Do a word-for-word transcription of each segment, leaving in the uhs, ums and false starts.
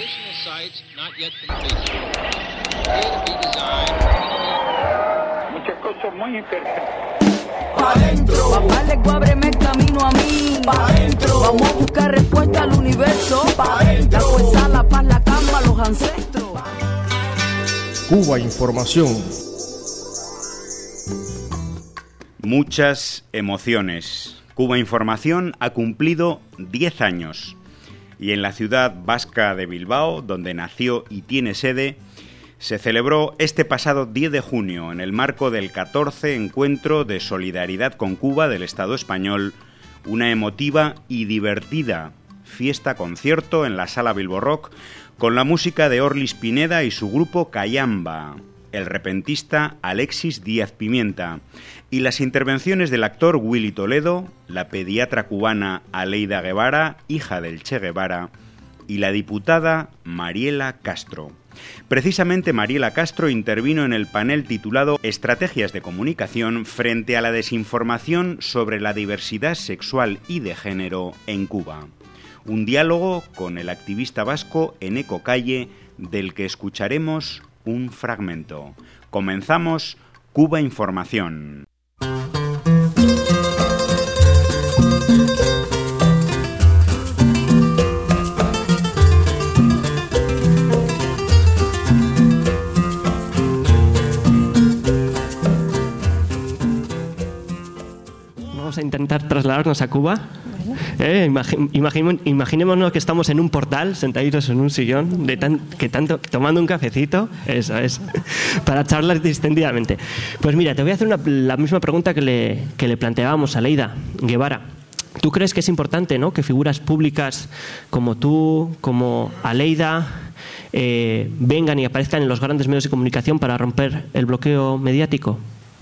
Muchas cosas muy interesantes. Pa' dentro. Papá, le ábreme el camino a mí. Pa' dentro. Vamos a buscar respuesta al universo. Pa' dentro. La fuerza, la paz, la calma, los ancestros. Cuba Información. Muchas emociones. Cuba Información ha cumplido diez años. Y en la ciudad vasca de Bilbao, donde nació y tiene sede, se celebró este pasado diez de junio, en el marco del catorce Encuentro de Solidaridad con Cuba del Estado español, una emotiva y divertida fiesta-concierto en la Sala Bilbo Rock, con la música de Orlis Pineda y su grupo Cayamba, el repentista Alexis Díaz Pimienta, y las intervenciones del actor Willy Toledo, la pediatra cubana Aleida Guevara, hija del Che Guevara, y la diputada Mariela Castro. Precisamente Mariela Castro intervino en el panel titulado Estrategias de comunicación frente a la desinformación sobre la diversidad sexual y de género en Cuba. Un diálogo con el activista vasco Eneco Calle, del que escucharemos un fragmento. Comenzamos Cuba Información. Vamos a intentar trasladarnos a Cuba. Eh, imagi- imagine- imaginémonos que estamos en un portal, sentaditos en un sillón, de tan, que tanto, tomando un cafecito, eso es, para charlar distendidamente. Pues mira, te voy a hacer una, la misma pregunta que le, que le planteábamos a Aleida Guevara. ¿Tú crees que es importante, ¿no?, que figuras públicas como tú, como Aleida, eh, vengan y aparezcan en los grandes medios de comunicación para romper el bloqueo mediático?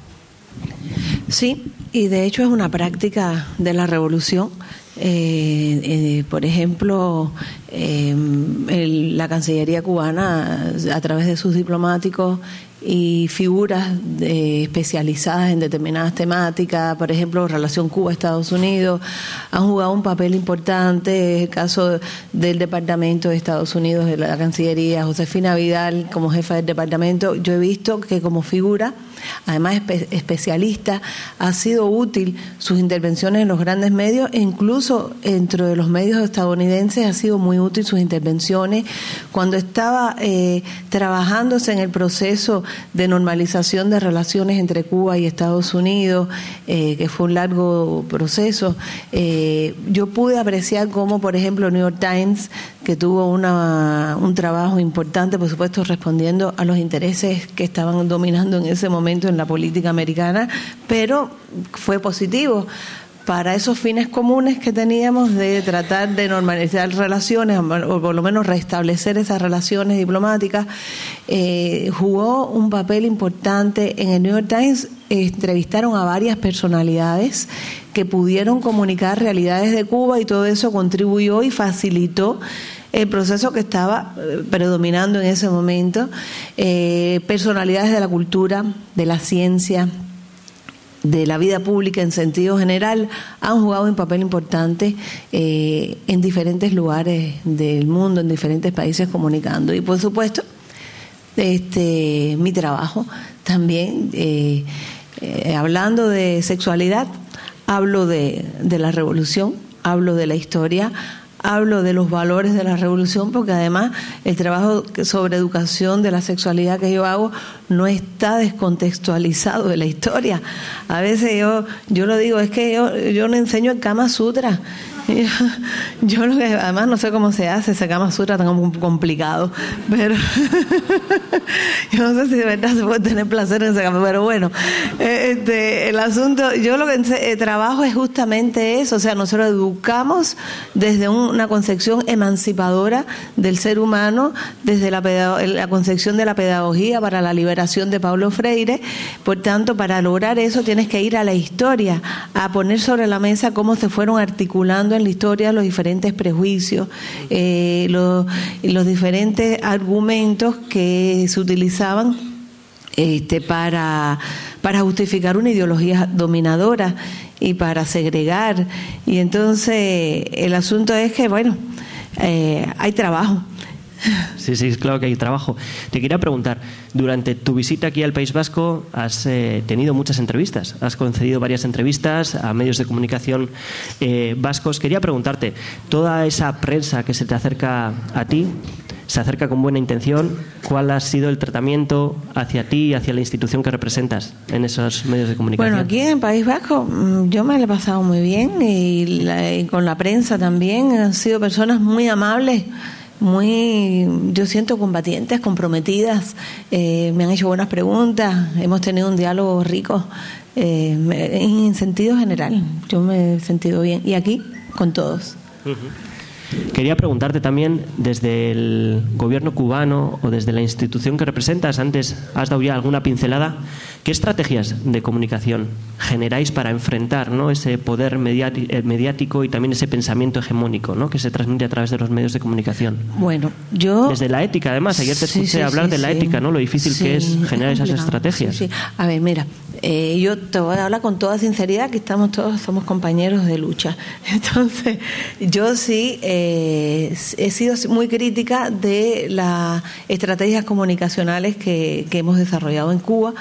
Sí, y de hecho es una práctica de la revolución. Eh, eh, por ejemplo, eh, el, la Cancillería cubana, a través de sus diplomáticos y figuras de, especializadas en determinadas temáticas, por ejemplo, relación Cuba-Estados Unidos, han jugado un papel importante. El caso del Departamento de Estados Unidos, de la Cancillería, Josefina Vidal como jefa del departamento. Yo he visto que como figura, además espe- especialista, ha sido útil sus intervenciones en los grandes medios, e incluso dentro de los medios estadounidenses ha sido muy útil sus intervenciones cuando estaba eh, trabajándose en el proceso de normalización de relaciones entre Cuba y Estados Unidos, eh, que fue un largo proceso. Eh, yo pude apreciar cómo, por ejemplo, New York Times, que tuvo una, un trabajo importante, por supuesto, respondiendo a los intereses que estaban dominando en ese momento en la política americana, pero fue positivo para esos fines comunes que teníamos de tratar de normalizar relaciones, o por lo menos restablecer esas relaciones diplomáticas. Eh, jugó un papel importante en el New York Times. Entrevistaron a varias personalidades que pudieron comunicar realidades de Cuba, y todo eso contribuyó y facilitó el proceso que estaba predominando en ese momento. Eh, personalidades de la cultura, de la ciencia, de la vida pública en sentido general, han jugado un papel importante eh, en diferentes lugares del mundo, en diferentes países, comunicando. Y por supuesto, este mi trabajo también, eh, eh, hablando de sexualidad, hablo de, de la revolución, hablo de la historia, hablo de los valores de la revolución, porque además el trabajo sobre educación de la sexualidad que yo hago no está descontextualizado de la historia. A veces yo yo lo digo, es que yo, yo no enseño el Kama Sutra. Yo, yo lo que, además no sé cómo se hace ese Kama Sutra tan complicado, pero yo no sé si de verdad se puede tener placer en ese Kama, pero bueno, este, el asunto, yo lo que eh, trabajo es justamente eso. O sea, nosotros educamos desde un, una concepción emancipadora del ser humano, desde la, la concepción de la pedagogía para la liberación de Paulo Freire. Por tanto, para lograr eso tienes que ir a la historia, a poner sobre la mesa cómo se fueron articulando en la historia los diferentes prejuicios, eh, los, los diferentes argumentos que se utilizaban este, para, para justificar una ideología dominadora y para segregar. Y entonces el asunto es que, bueno, eh, hay trabajo. Sí, sí, es claro que hay trabajo. Te quería preguntar, durante tu visita aquí al País Vasco has eh, tenido muchas entrevistas, has concedido varias entrevistas a medios de comunicación eh, vascos. Quería preguntarte, toda esa prensa que se te acerca a ti, se acerca con buena intención, ¿cuál ha sido el tratamiento hacia ti y hacia la institución que representas en esos medios de comunicación? Bueno, aquí en el País Vasco yo me lo he pasado muy bien y, la, y con la prensa también. Han sido personas muy amables, muy, yo siento, combatientes, comprometidas. Eh, me han hecho buenas preguntas, hemos tenido un diálogo rico eh, en sentido general. Yo me he sentido bien. Y aquí, con todos. Uh-huh. Quería preguntarte también, desde el gobierno cubano o desde la institución que representas, antes has dado ya alguna pincelada, ¿qué estrategias de comunicación generáis para enfrentar, ¿no?, ese poder mediático y también ese pensamiento hegemónico, ¿no?, que se transmite a través de los medios de comunicación? Bueno, yo... Desde la ética, además, ayer te escuché sí, sí, hablar sí, de la sí. ética, ¿no?, lo difícil sí, que es generar es esas estrategias. Sí, sí. A ver, mira, eh, yo te voy a hablar con toda sinceridad, que estamos todos, somos compañeros de lucha. Entonces, yo sí... Eh, Eh, he sido muy crítica de las estrategias comunicacionales que, que hemos desarrollado en Cuba,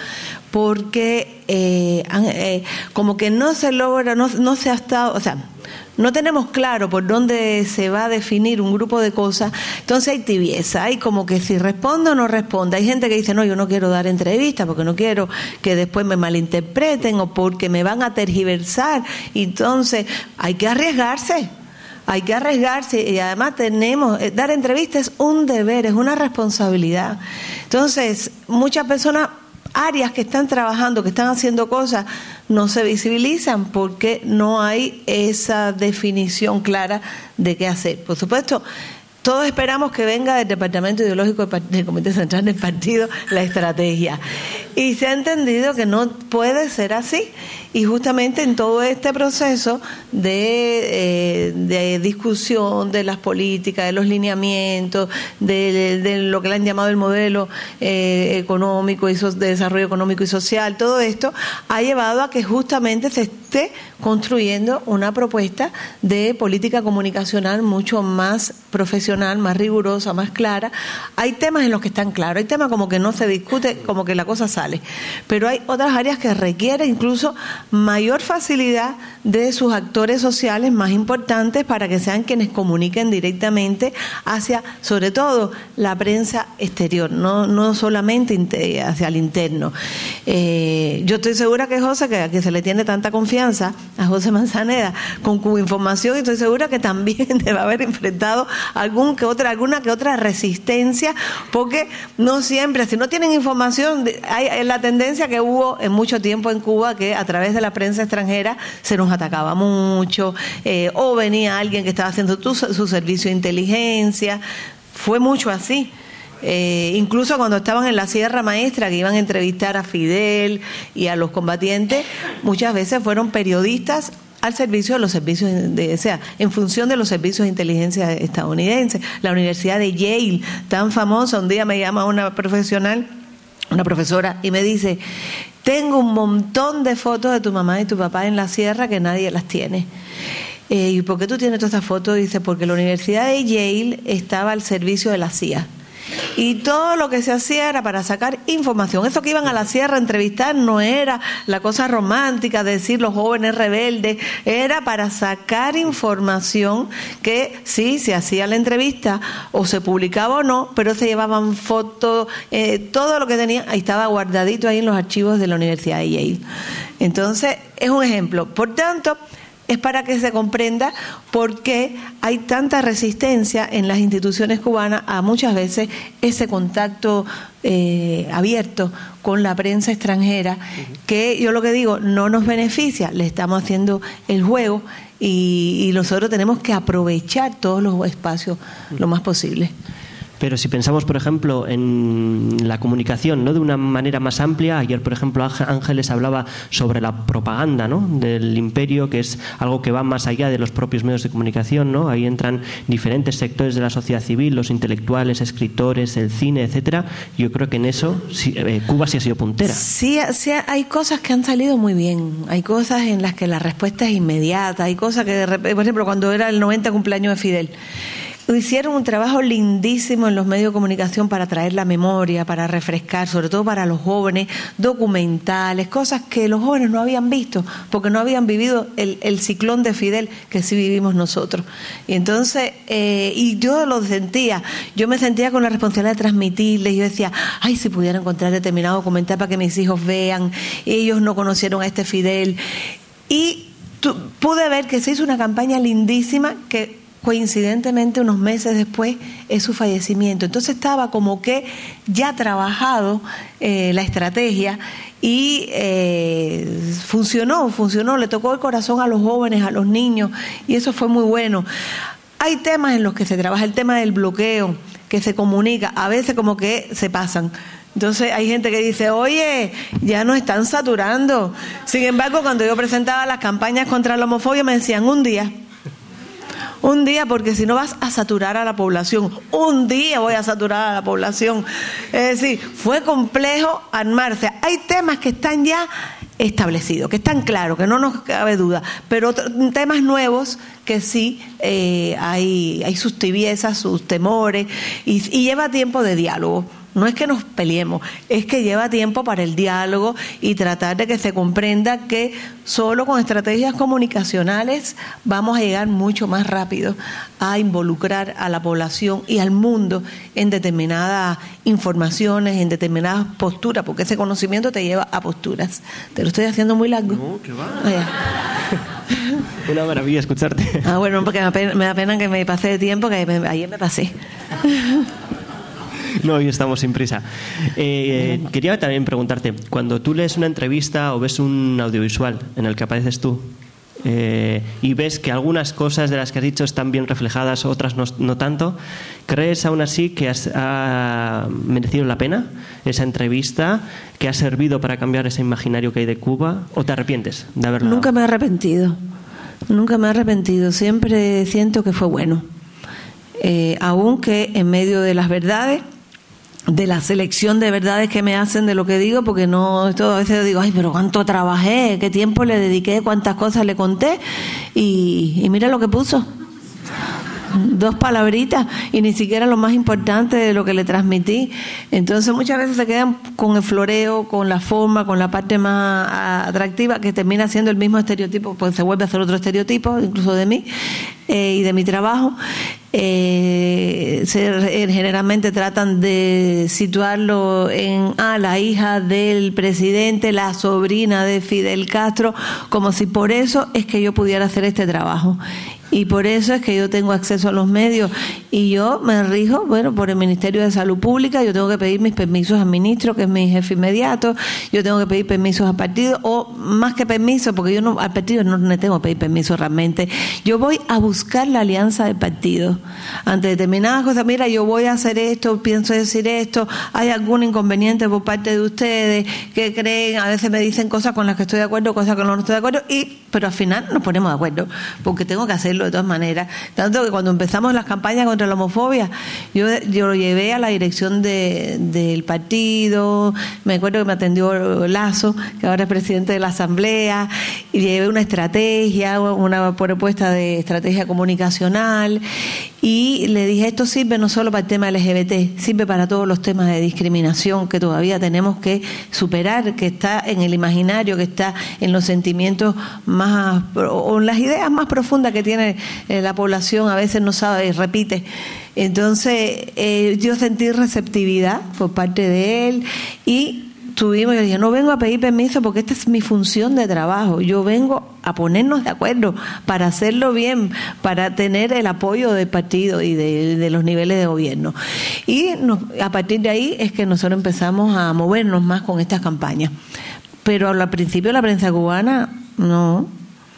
porque eh, han, eh, como que no se logra, no, no se ha estado, o sea, no tenemos claro por dónde se va a definir un grupo de cosas. Entonces hay tibieza, hay como que si responde o no responde. Hay gente que dice, no, yo no quiero dar entrevistas porque no quiero que después me malinterpreten o porque me van a tergiversar. Entonces hay que arriesgarse. Hay que arriesgarse y además tenemos, dar entrevistas es un deber, es una responsabilidad. Entonces, muchas personas, áreas que están trabajando, que están haciendo cosas, no se visibilizan porque no hay esa definición clara de qué hacer. Por supuesto, todos esperamos que venga del Departamento Ideológico del Comité Central del Partido la estrategia. Y se ha entendido que no puede ser así. Y justamente en todo este proceso de, eh, de discusión de las políticas, de los lineamientos, de, de lo que le han llamado el modelo eh, económico y so, de desarrollo económico y social, todo esto ha llevado a que justamente se esté construyendo una propuesta de política comunicacional mucho más profesional, más rigurosa, más clara. Hay temas en los que están claros, hay temas como que no se discute, como que la cosa sale, pero hay otras áreas que requieren incluso mayor facilidad de sus actores sociales más importantes para que sean quienes comuniquen directamente hacia, sobre todo, la prensa exterior, no, no solamente hacia el interno. Eh, yo estoy segura que José, que a quien se le tiene tanta confianza, a José Manzaneda, con Cuba Información, y estoy segura que también debe haber enfrentado algún que otra, alguna que otra resistencia, porque no siempre, si no tienen información, hay la tendencia que hubo en mucho tiempo en Cuba, que a través de la prensa extranjera se nos atacaba mucho, eh, o venía alguien que estaba haciendo tu, su servicio de inteligencia. Fue mucho así. Eh, incluso cuando estaban en la Sierra Maestra, que iban a entrevistar a Fidel y a los combatientes, muchas veces fueron periodistas al servicio de los servicios, de, o sea, en función de los servicios de inteligencia estadounidenses. La Universidad de Yale, tan famosa, un día me llama una profesional, una profesora, y me dice: tengo un montón de fotos de tu mamá y tu papá en la sierra que nadie las tiene. Eh, ¿Y por qué tú tienes todas estas fotos? Dice, porque la Universidad de Yale estaba al servicio de la C I A. Y todo lo que se hacía era para sacar información. Eso que iban a la sierra a entrevistar no era la cosa romántica de decir los jóvenes rebeldes, era para sacar información que sí, se hacía la entrevista o se publicaba o no, pero se llevaban fotos, eh, todo lo que tenían, ahí estaba guardadito ahí en los archivos de la Universidad de Yale. Entonces, es un ejemplo. Por tanto, es para que se comprenda por qué hay tanta resistencia en las instituciones cubanas a muchas veces ese contacto eh, abierto con la prensa extranjera, que yo lo que digo, no nos beneficia, le estamos haciendo el juego y, y nosotros tenemos que aprovechar todos los espacios lo más posible. Pero si pensamos, por ejemplo, en la comunicación, ¿no?, de una manera más amplia, ayer, por ejemplo, Ángeles hablaba sobre la propaganda, ¿no?, del imperio, que es algo que va más allá de los propios medios de comunicación, ¿no? Ahí entran diferentes sectores de la sociedad civil, los intelectuales, escritores, el cine, etcétera. Yo creo que en eso sí, eh, Cuba sí ha sido puntera. Sí, sí, hay cosas que han salido muy bien, hay cosas en las que la respuesta es inmediata, hay cosas que, por ejemplo, cuando era el noventa cumpleaños de Fidel, hicieron un trabajo lindísimo en los medios de comunicación para traer la memoria, para refrescar, sobre todo para los jóvenes, documentales, cosas que los jóvenes no habían visto, porque no habían vivido el, el ciclón de Fidel que sí vivimos nosotros. Y entonces, eh, y yo lo sentía, yo me sentía con la responsabilidad de transmitirles, yo decía, ay, si pudiera encontrar determinado documental para que mis hijos vean, ellos no conocieron a este Fidel. Y tu, pude ver que se hizo una campaña lindísima que coincidentemente unos meses después es su fallecimiento. Entonces estaba como que ya trabajado eh, la estrategia y eh, funcionó, funcionó, le tocó el corazón a los jóvenes, a los niños, y eso fue muy bueno. Hay temas en los que se trabaja, el tema del bloqueo, que se comunica, a veces como que se pasan. Entonces hay gente que dice, oye, ya nos están saturando. Sin embargo, cuando yo presentaba las campañas contra la homofobia me decían un día. Un día, porque si no vas a saturar a la población. Un día voy a saturar a la población. Es decir, fue complejo armarse. Hay temas que están ya establecidos, que están claros, que no nos cabe duda, pero otros temas nuevos que sí eh, hay, hay sus tibiezas, sus temores, y, y lleva tiempo de diálogo. No es que nos peleemos, es que lleva tiempo para el diálogo y tratar de que se comprenda que solo con estrategias comunicacionales vamos a llegar mucho más rápido a involucrar a la población y al mundo en determinadas informaciones, en determinadas posturas, porque ese conocimiento te lleva a posturas. ¿Te lo estoy haciendo muy largo? No, que va. Oye. Una maravilla escucharte. Ah, bueno, porque me da pena, me da pena que me pase de tiempo, que me, ayer me pasé. No, hoy estamos sin prisa. Eh, quería también preguntarte, cuando tú lees una entrevista o ves un audiovisual en el que apareces tú eh, y ves que algunas cosas de las que has dicho están bien reflejadas, otras no, no tanto, ¿crees aún así que has, ha merecido la pena esa entrevista, que ha servido para cambiar ese imaginario que hay de Cuba, o te arrepientes de haberlo? Nunca me he arrepentido, nunca me he arrepentido, siempre siento que fue bueno. Eh, aunque en medio de las verdades, de la selección de verdades que me hacen de lo que digo, porque no, todo a veces digo, ay, pero cuánto trabajé, qué tiempo le dediqué, cuántas cosas le conté, y, y mira lo que puso. Dos palabritas y ni siquiera lo más importante de lo que le transmití. Entonces muchas veces se quedan con el floreo, con la forma, con la parte más atractiva, que termina siendo el mismo estereotipo, pues se vuelve a hacer otro estereotipo, incluso de mí eh, y de mi trabajo. Eh, se, generalmente tratan de situarlo en ah, la hija del presidente, la sobrina de Fidel Castro, como si por eso es que yo pudiera hacer este trabajo. Y por eso es que yo tengo acceso a los medios y yo me rijo, bueno, por el Ministerio de Salud Pública. Yo tengo que pedir mis permisos al ministro, que es mi jefe inmediato. Yo tengo que pedir permisos al partido, o más que permiso, porque yo no, al partido no le tengo que pedir permiso realmente. Yo voy a buscar la alianza del partido ante determinadas cosas. Mira, yo voy a hacer esto, pienso decir esto, hay algún inconveniente por parte de ustedes que creen, a veces me dicen cosas con las que estoy de acuerdo, cosas con las que no estoy de acuerdo, y pero al final nos ponemos de acuerdo, porque tengo que hacerlo de todas maneras. Tanto que cuando empezamos las campañas contra la homofobia, yo, yo lo llevé a la dirección de, del partido. Me acuerdo que me atendió Lazo, que ahora es presidente de la Asamblea, y llevé una estrategia, una propuesta de estrategia comunicacional, y le dije, esto sirve no solo para el tema L G B T, sirve para todos los temas de discriminación que todavía tenemos que superar, que está en el imaginario, que está en los sentimientos más, o en las ideas más profundas que tiene eh, la población, a veces no sabe y repite. Entonces eh, yo sentí receptividad por parte de él, y tuvimos, yo dije, no vengo a pedir permiso porque esta es mi función de trabajo, yo vengo a ponernos de acuerdo para hacerlo bien, para tener el apoyo del partido y de, de los niveles de gobierno. Y nos, a partir de ahí es que nosotros empezamos a movernos más con estas campañas. Pero al principio la prensa cubana, no,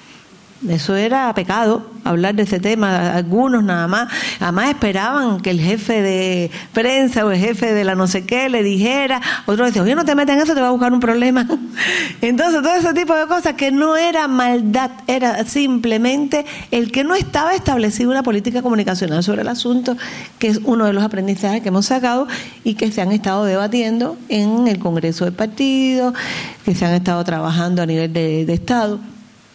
eso era pecado, hablar de ese tema, algunos nada más, además esperaban que el jefe de prensa o el jefe de la no sé qué le dijera, otros decían, oye, no te metas en eso, te va a buscar un problema. Entonces todo ese tipo de cosas que no era maldad, era simplemente el que no estaba establecida una política comunicacional sobre el asunto, que es uno de los aprendizajes que hemos sacado y que se han estado debatiendo en el Congreso del partido, que se han estado trabajando a nivel de, de Estado.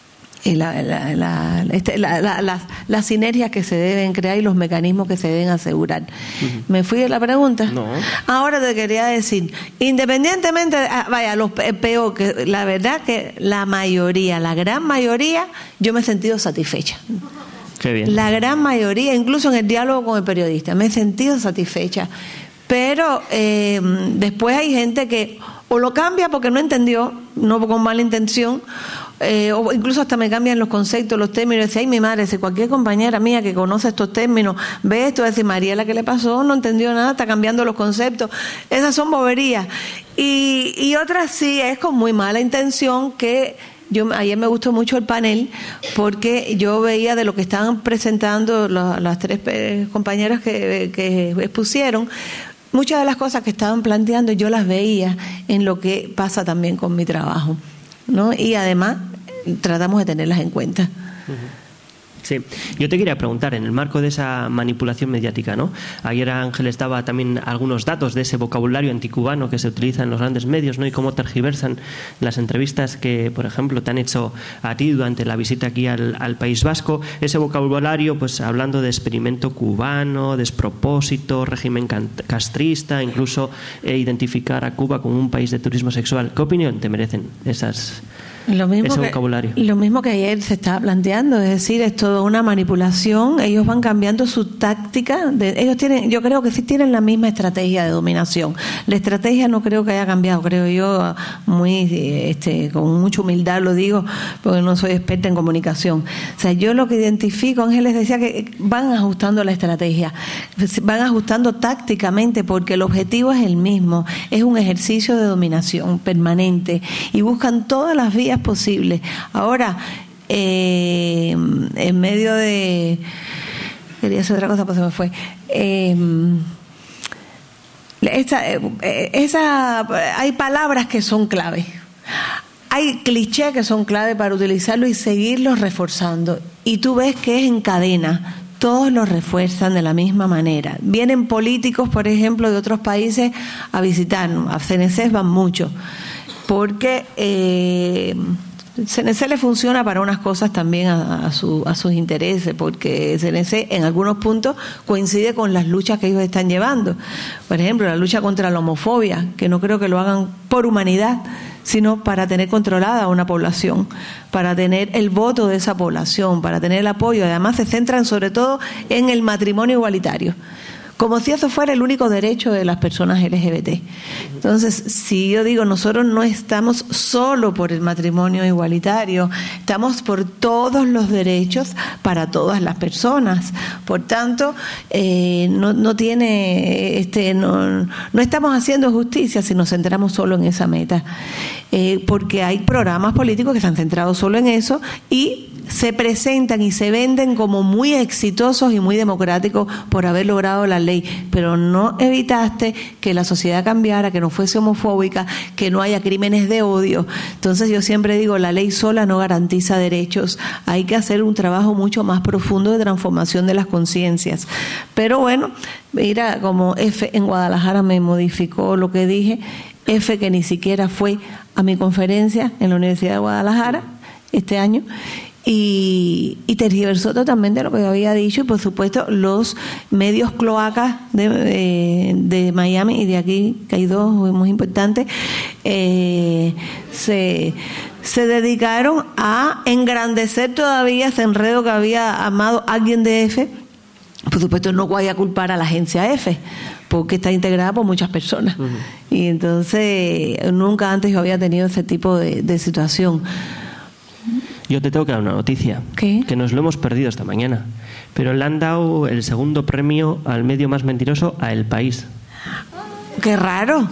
La, la, la, este, la, la, la, las sinergias que se deben crear y los mecanismos que se deben asegurar. Uh-huh. ¿Me fui de la pregunta? No. Ahora te quería decir, independientemente, de, vaya, los peor, que la verdad que la mayoría, la gran mayoría, yo me he sentido satisfecha. Qué bien. La gran mayoría, incluso en el diálogo con el periodista, me he sentido satisfecha. Pero eh, después hay gente que o lo cambia porque no entendió, no con mala intención, eh, o incluso hasta me cambian los conceptos, los términos. Decía, ay, mi madre, si cualquier compañera mía que conoce estos términos ve esto, decir, Mariela, ¿qué le pasó? No entendió nada, está cambiando los conceptos. Esas son boberías. Y, y otras sí, es con muy mala intención que... Yo ayer me gustó mucho el panel porque yo veía de lo que estaban presentando la, las tres compañeras que, que expusieron, muchas de las cosas que estaban planteando yo las veía en lo que pasa también con mi trabajo, ¿no? Y además tratamos de tenerlas en cuenta. Uh-huh. Sí, yo te quería preguntar, en el marco de esa manipulación mediática, ¿no? Ayer Ángeles daba también algunos datos de ese vocabulario anticubano que se utiliza en los grandes medios, ¿no? Y cómo tergiversan las entrevistas que, por ejemplo, te han hecho a ti durante la visita aquí al, al País Vasco. Ese vocabulario, pues hablando de experimento cubano, despropósito, régimen castrista, incluso eh, identificar a Cuba como un país de turismo sexual. ¿Qué opinión te merecen esas... Lo mismo, ese que, vocabulario? lo mismo que ayer se estaba planteando, es decir, es toda una manipulación. Ellos van cambiando su táctica. De, ellos tienen, yo creo que sí tienen la misma estrategia de dominación. La estrategia no creo que haya cambiado, creo yo, muy, este, con mucha humildad lo digo, porque no soy experta en comunicación. O sea, yo lo que identifico, Ángeles decía que van ajustando la estrategia, van ajustando tácticamente, porque el objetivo es el mismo, es un ejercicio de dominación permanente y buscan todas las vías posible. Ahora, eh, en medio de... Quería hacer otra cosa, pues se me fue. Eh, esa, esa, hay palabras que son clave. Hay clichés que son clave para utilizarlo y seguirlos reforzando. Y tú ves que es en cadena. Todos los refuerzan de la misma manera. Vienen políticos, por ejemplo, de otros países a visitarnos. A C N C van mucho. Porque eh, C N C le funciona para unas cosas también a, a, su, a sus intereses, porque C N C en algunos puntos coincide con las luchas que ellos están llevando. Por ejemplo, la lucha contra la homofobia, que no creo que lo hagan por humanidad, sino para tener controlada a una población, para tener el voto de esa población, para tener el apoyo. Además se centran sobre todo en el matrimonio igualitario, como si eso fuera el único derecho de las personas L G B T. Entonces, si yo digo, nosotros no estamos solo por el matrimonio igualitario, estamos por todos los derechos para todas las personas. Por tanto, eh, no, no tiene, este, no, no estamos haciendo justicia si nos centramos solo en esa meta, eh, porque hay programas políticos que se han centrado solo en eso y se presentan y se venden como muy exitosos y muy democráticos por haber logrado la ley, pero no evitaste que la sociedad cambiara, que no fuese homofóbica, que no haya crímenes de odio. Entonces yo siempre digo, la ley sola no garantiza derechos, hay que hacer un trabajo mucho más profundo de transformación de las conciencias. Pero bueno, mira, como F en Guadalajara me modificó lo que dije, F que ni siquiera fue a mi conferencia en la Universidad de Guadalajara este año, Y, y tergiversó totalmente lo que yo había dicho, y por supuesto los medios cloacas de, de, de Miami y de aquí, que hay dos muy importantes, eh, se, se dedicaron a engrandecer todavía ese enredo que había armado alguien de F. Por supuesto no voy a culpar a la agencia F, porque está integrada por muchas personas. Uh-huh. Y entonces nunca antes yo había tenido ese tipo de, de situación. Yo te tengo que dar una noticia. ¿Qué? Que nos lo hemos perdido esta mañana. Pero le han dado el segundo premio al medio más mentiroso a El País. ¡Qué raro!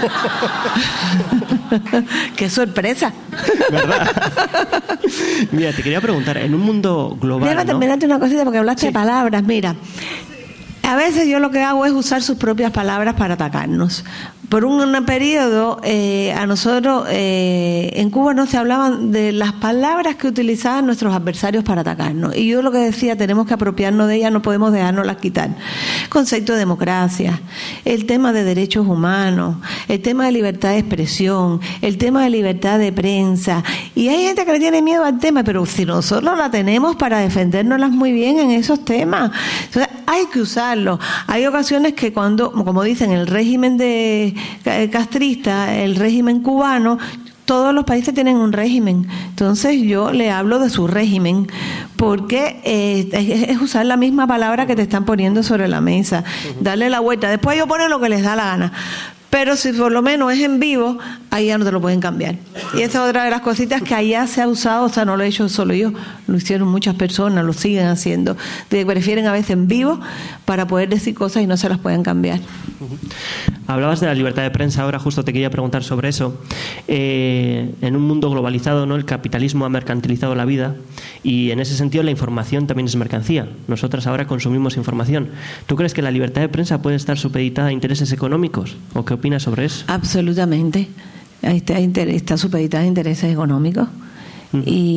¡Qué sorpresa! ¿Verdad? Mira, te quería preguntar, en un mundo global, Déjame ¿no? terminarte una cosita porque hablaste Sí. de palabras. Mira, a veces yo lo que hago es usar sus propias palabras para atacarnos. por un periodo eh, a nosotros eh, en Cuba no se hablaban de las palabras que utilizaban nuestros adversarios para atacarnos, y yo lo que decía, tenemos que apropiarnos de ellas, no podemos dejárnoslas quitar. El concepto de democracia, el tema de derechos humanos, el tema de libertad de expresión, el tema de libertad de prensa, y hay gente que le tiene miedo al tema, pero si nosotros la tenemos para defendérnoslas muy bien en esos temas, entonces hay que usarlo. Hay ocasiones que cuando, como dicen, el régimen de castrista, el régimen cubano, todos los países tienen un régimen, entonces yo le hablo de su régimen, porque eh, es, es usar la misma palabra que te están poniendo sobre la mesa, darle la vuelta, después ellos ponen lo que les da la gana. Pero si por lo menos es en vivo, ahí ya no te lo pueden cambiar. Y esa es otra de las cositas que allá se ha usado, o sea, no lo he hecho solo yo, lo hicieron muchas personas, lo siguen haciendo. De, prefieren a veces en vivo para poder decir cosas y no se las pueden cambiar. Hablabas de la libertad de prensa, ahora justo te quería preguntar sobre eso. Eh, en un mundo globalizado, ¿no?, el capitalismo ha mercantilizado la vida, y en ese sentido la información también es mercancía. Nosotras ahora consumimos información. ¿Tú crees que la libertad de prensa puede estar supeditada a intereses económicos? ¿O qué opinas sobre eso? Absolutamente. Ahí está, está supeditada a intereses económicos. Uh-huh.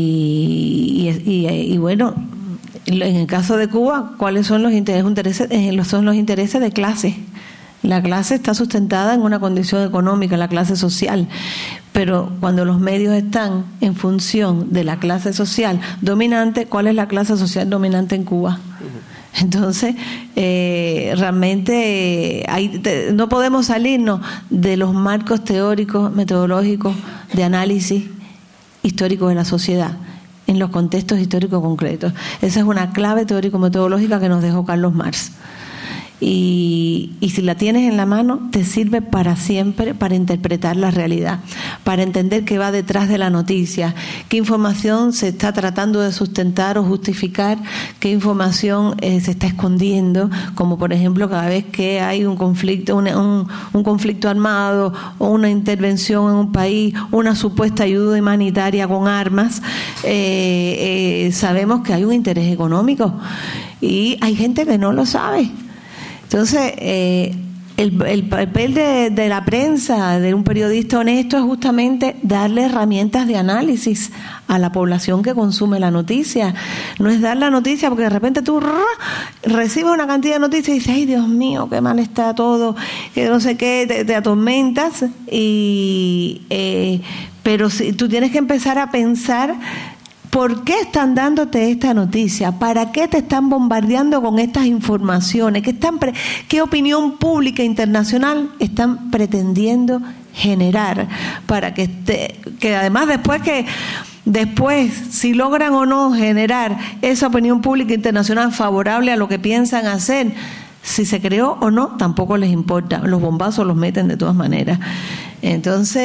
y, y, y, y bueno, en el caso de Cuba, ¿cuáles son los intereses? Son los intereses de clase. La clase está sustentada en una condición económica, la clase social, pero cuando los medios están en función de la clase social dominante, ¿cuál es la clase social dominante en Cuba? Entonces, eh, realmente eh, hay, te, no podemos salirnos de los marcos teóricos, metodológicos, de análisis histórico de la sociedad en los contextos históricos concretos. Esa es una clave teórico-metodológica que nos dejó Carlos Marx. Y, y si la tienes en la mano, te sirve para siempre para interpretar la realidad, para entender qué va detrás de la noticia, qué información se está tratando de sustentar o justificar, qué información eh, se está escondiendo, como por ejemplo cada vez que hay un conflicto, un, un, un conflicto armado o una intervención en un país, una supuesta ayuda humanitaria con armas, eh, eh, sabemos que hay un interés económico y hay gente que no lo sabe. Entonces, eh, el, el papel de, de la prensa, de un periodista honesto, es justamente darle herramientas de análisis a la población que consume la noticia. No es dar la noticia porque de repente tú recibes una cantidad de noticias y dices, ay Dios mío, qué mal está todo, que no sé qué, te, te atormentas, y eh, pero si, tú tienes que empezar a pensar, ¿por qué están dándote esta noticia? ¿Para qué te están bombardeando con estas informaciones? ¿Qué, están pre- qué opinión pública internacional están pretendiendo generar? Para que, esté, que además después que después, si logran o no generar esa opinión pública internacional favorable a lo que piensan hacer, si se creó o no, tampoco les importa. Los bombazos los meten de todas maneras. Entonces,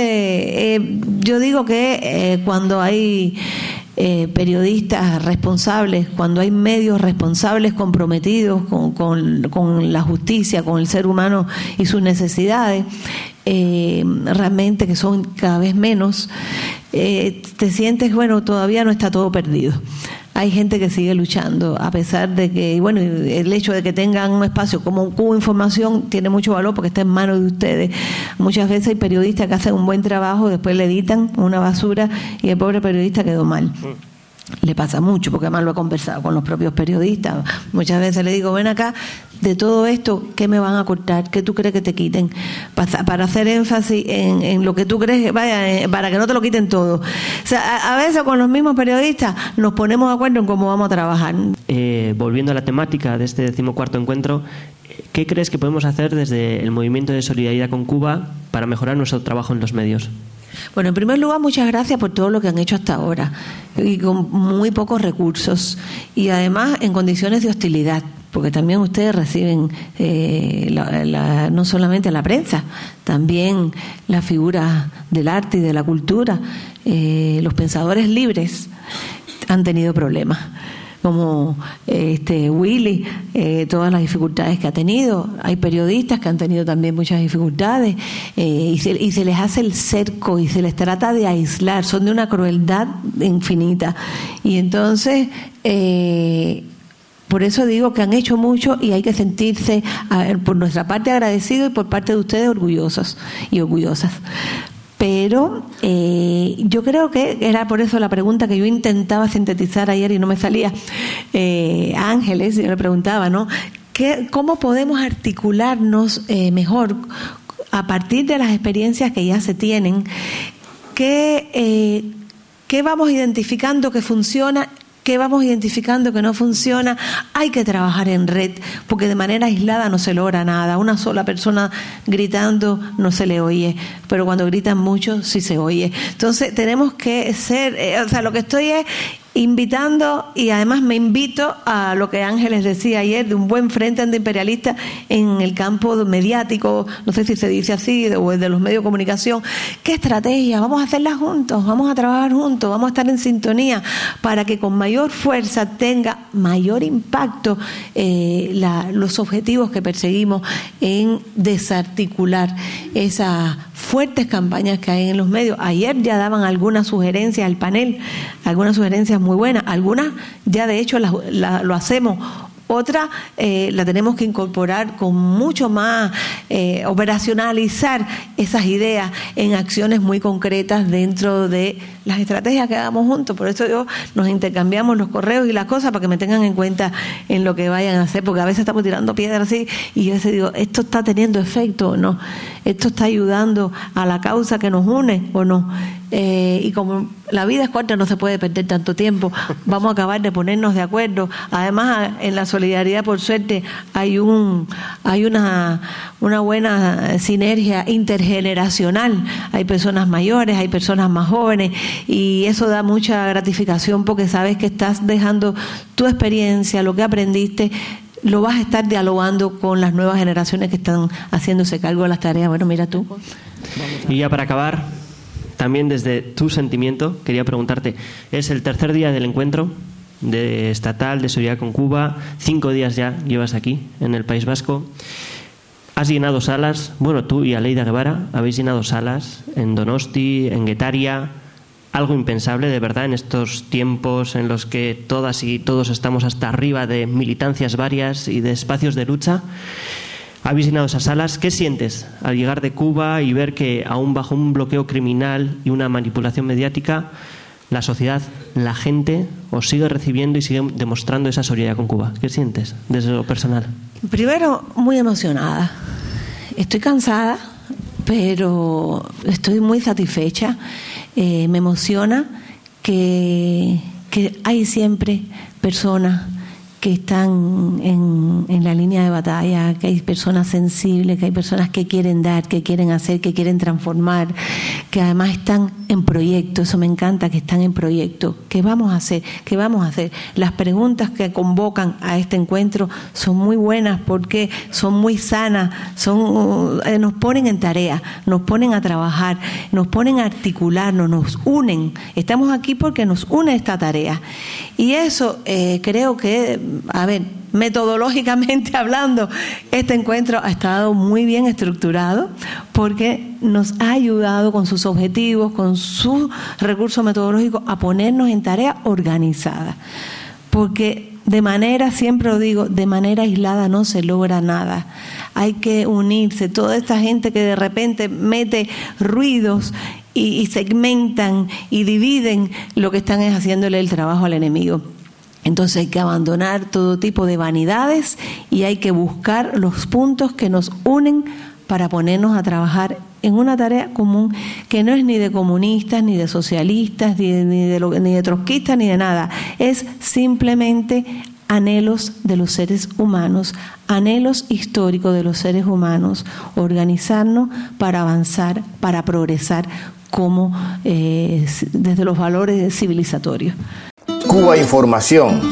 eh, yo digo que eh, cuando hay Eh, periodistas responsables, cuando hay medios responsables comprometidos con, con, con la justicia, con el ser humano y sus necesidades, eh, realmente que son cada vez menos, eh, te sientes, bueno, todavía no está todo perdido. Hay gente que sigue luchando, a pesar de que, bueno, el hecho de que tengan un espacio como un Cuba Información tiene mucho valor porque está en manos de ustedes. Muchas veces hay periodistas que hacen un buen trabajo, después le editan una basura y el pobre periodista quedó mal. Le pasa mucho, porque además lo he conversado con los propios periodistas. Muchas veces le digo, ven acá, de todo esto, ¿qué me van a cortar? ¿Qué tú crees que te quiten? Para, para hacer énfasis en, en lo que tú crees, vaya, para que no te lo quiten todo. O sea, a, a veces con los mismos periodistas nos ponemos de acuerdo en cómo vamos a trabajar. Eh, volviendo a la temática de este decimocuarto encuentro, ¿qué crees que podemos hacer desde el movimiento de solidaridad con Cuba para mejorar nuestro trabajo en los medios? Bueno, en primer lugar, muchas gracias por todo lo que han hecho hasta ahora, y con muy pocos recursos, y además en condiciones de hostilidad, porque también ustedes reciben eh, la, la, no solamente la prensa, también las figuras del arte y de la cultura. Eh, los pensadores libres han tenido problemas, como este Willy, eh, todas las dificultades que ha tenido. Hay periodistas que han tenido también muchas dificultades, eh, y, se, y se les hace el cerco y se les trata de aislar, son de una crueldad infinita. Y entonces, eh, Por eso digo que han hecho mucho y hay que sentirse, a ver, por nuestra parte agradecidos y por parte de ustedes orgullosos y orgullosas. Pero eh, yo creo que era por eso la pregunta que yo intentaba sintetizar ayer y no me salía. Eh, Ángeles, yo le preguntaba, ¿no? ¿Qué, ¿Cómo podemos articularnos eh, mejor a partir de las experiencias que ya se tienen? ¿Qué, eh, qué vamos identificando que funciona? ¿Qué vamos identificando que no funciona? Hay que trabajar en red, porque de manera aislada no se logra nada. Una sola persona gritando no se le oye, pero cuando gritan mucho sí se oye. Entonces tenemos que ser, eh, o sea, lo que estoy es invitando, y además me invito a lo que Ángeles decía ayer, de un buen frente antiimperialista en el campo mediático, no sé si se dice así, o de los medios de comunicación. ¿Qué estrategia? Vamos a hacerla juntos, vamos a trabajar juntos, vamos a estar en sintonía para que con mayor fuerza tenga mayor impacto eh, la, los objetivos que perseguimos en desarticular esas fuertes campañas que hay en los medios. Ayer ya daban algunas sugerencias al panel, algunas sugerencias muy buenas, algunas ya de hecho la, la, lo hacemos, otra eh, la tenemos que incorporar con mucho más, eh, operacionalizar esas ideas en acciones muy concretas dentro de las estrategias que hagamos juntos. Por eso yo nos intercambiamos los correos y las cosas para que me tengan en cuenta en lo que vayan a hacer, porque a veces estamos tirando piedras así y yo a veces digo, ¿esto está teniendo efecto o no? ¿Esto está ayudando a la causa que nos une o no? Eh, y como la vida es corta, no se puede perder tanto tiempo, vamos a acabar de ponernos de acuerdo. Además, en la solidaridad, por suerte, hay un hay una una buena sinergia intergeneracional. Hay personas mayores, hay personas más jóvenes, y eso da mucha gratificación porque sabes que estás dejando tu experiencia, lo que aprendiste, lo vas a estar dialogando con las nuevas generaciones que están haciéndose cargo de las tareas. Bueno, mira tú. Y ya para acabar, también desde tu sentimiento, quería preguntarte, es el tercer día del encuentro de estatal de solidaridad con Cuba, cinco días ya llevas aquí, en el País Vasco. Has llenado salas, bueno, tú y Aleida Guevara habéis llenado salas en Donosti, en Getaria, algo impensable de verdad en estos tiempos en los que todas y todos estamos hasta arriba de militancias varias y de espacios de lucha. Habéis llenado esas salas. ¿Qué sientes al llegar de Cuba y ver que aún bajo un bloqueo criminal y una manipulación mediática, la sociedad, la gente os sigue recibiendo y sigue demostrando esa solidaridad con Cuba? ¿Qué sientes desde lo personal? Primero, muy emocionada. Estoy cansada, pero estoy muy satisfecha. Eh, me emociona que, que hay siempre personas que están en, en la línea de batalla, que hay personas sensibles, que hay personas que quieren dar, que quieren hacer, que quieren transformar, que además están en proyecto. Eso me encanta, que están en proyecto. ¿Qué vamos a hacer? ¿Qué vamos a hacer? Las preguntas que convocan a este encuentro son muy buenas porque son muy sanas, son, eh, nos ponen en tarea, nos ponen a trabajar, nos ponen a articularnos, nos unen. Estamos aquí porque nos une esta tarea. Y eso eh, creo que, a ver, metodológicamente hablando, este encuentro ha estado muy bien estructurado porque nos ha ayudado con sus objetivos, con sus recursos metodológicos a ponernos en tarea organizada. Porque de manera, siempre lo digo, de manera aislada no se logra nada. Hay que unirse. Toda esta gente que de repente mete ruidos y, y segmentan y dividen, lo que están es haciéndole el trabajo al enemigo. Entonces hay que abandonar todo tipo de vanidades y hay que buscar los puntos que nos unen para ponernos a trabajar en una tarea común que no es ni de comunistas, ni de socialistas, ni de, ni de, lo, ni de trotskistas, ni de nada. Es simplemente anhelos de los seres humanos, anhelos históricos de los seres humanos, organizarnos para avanzar, para progresar como eh, desde los valores civilizatorios. Cuba Información.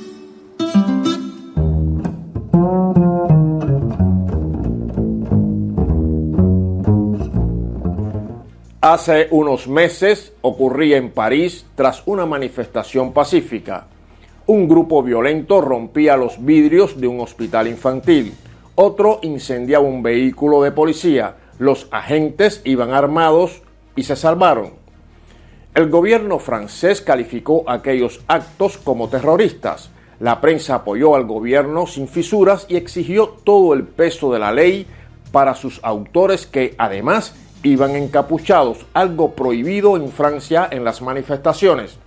Hace unos meses ocurría en París tras una manifestación pacífica. Un grupo violento rompía los vidrios de un hospital infantil. Otro incendiaba un vehículo de policía. Los agentes iban armados y se salvaron. El gobierno francés calificó aquellos actos como terroristas. La prensa apoyó al gobierno sin fisuras y exigió todo el peso de la ley para sus autores, que además iban encapuchados, algo prohibido en Francia en las manifestaciones.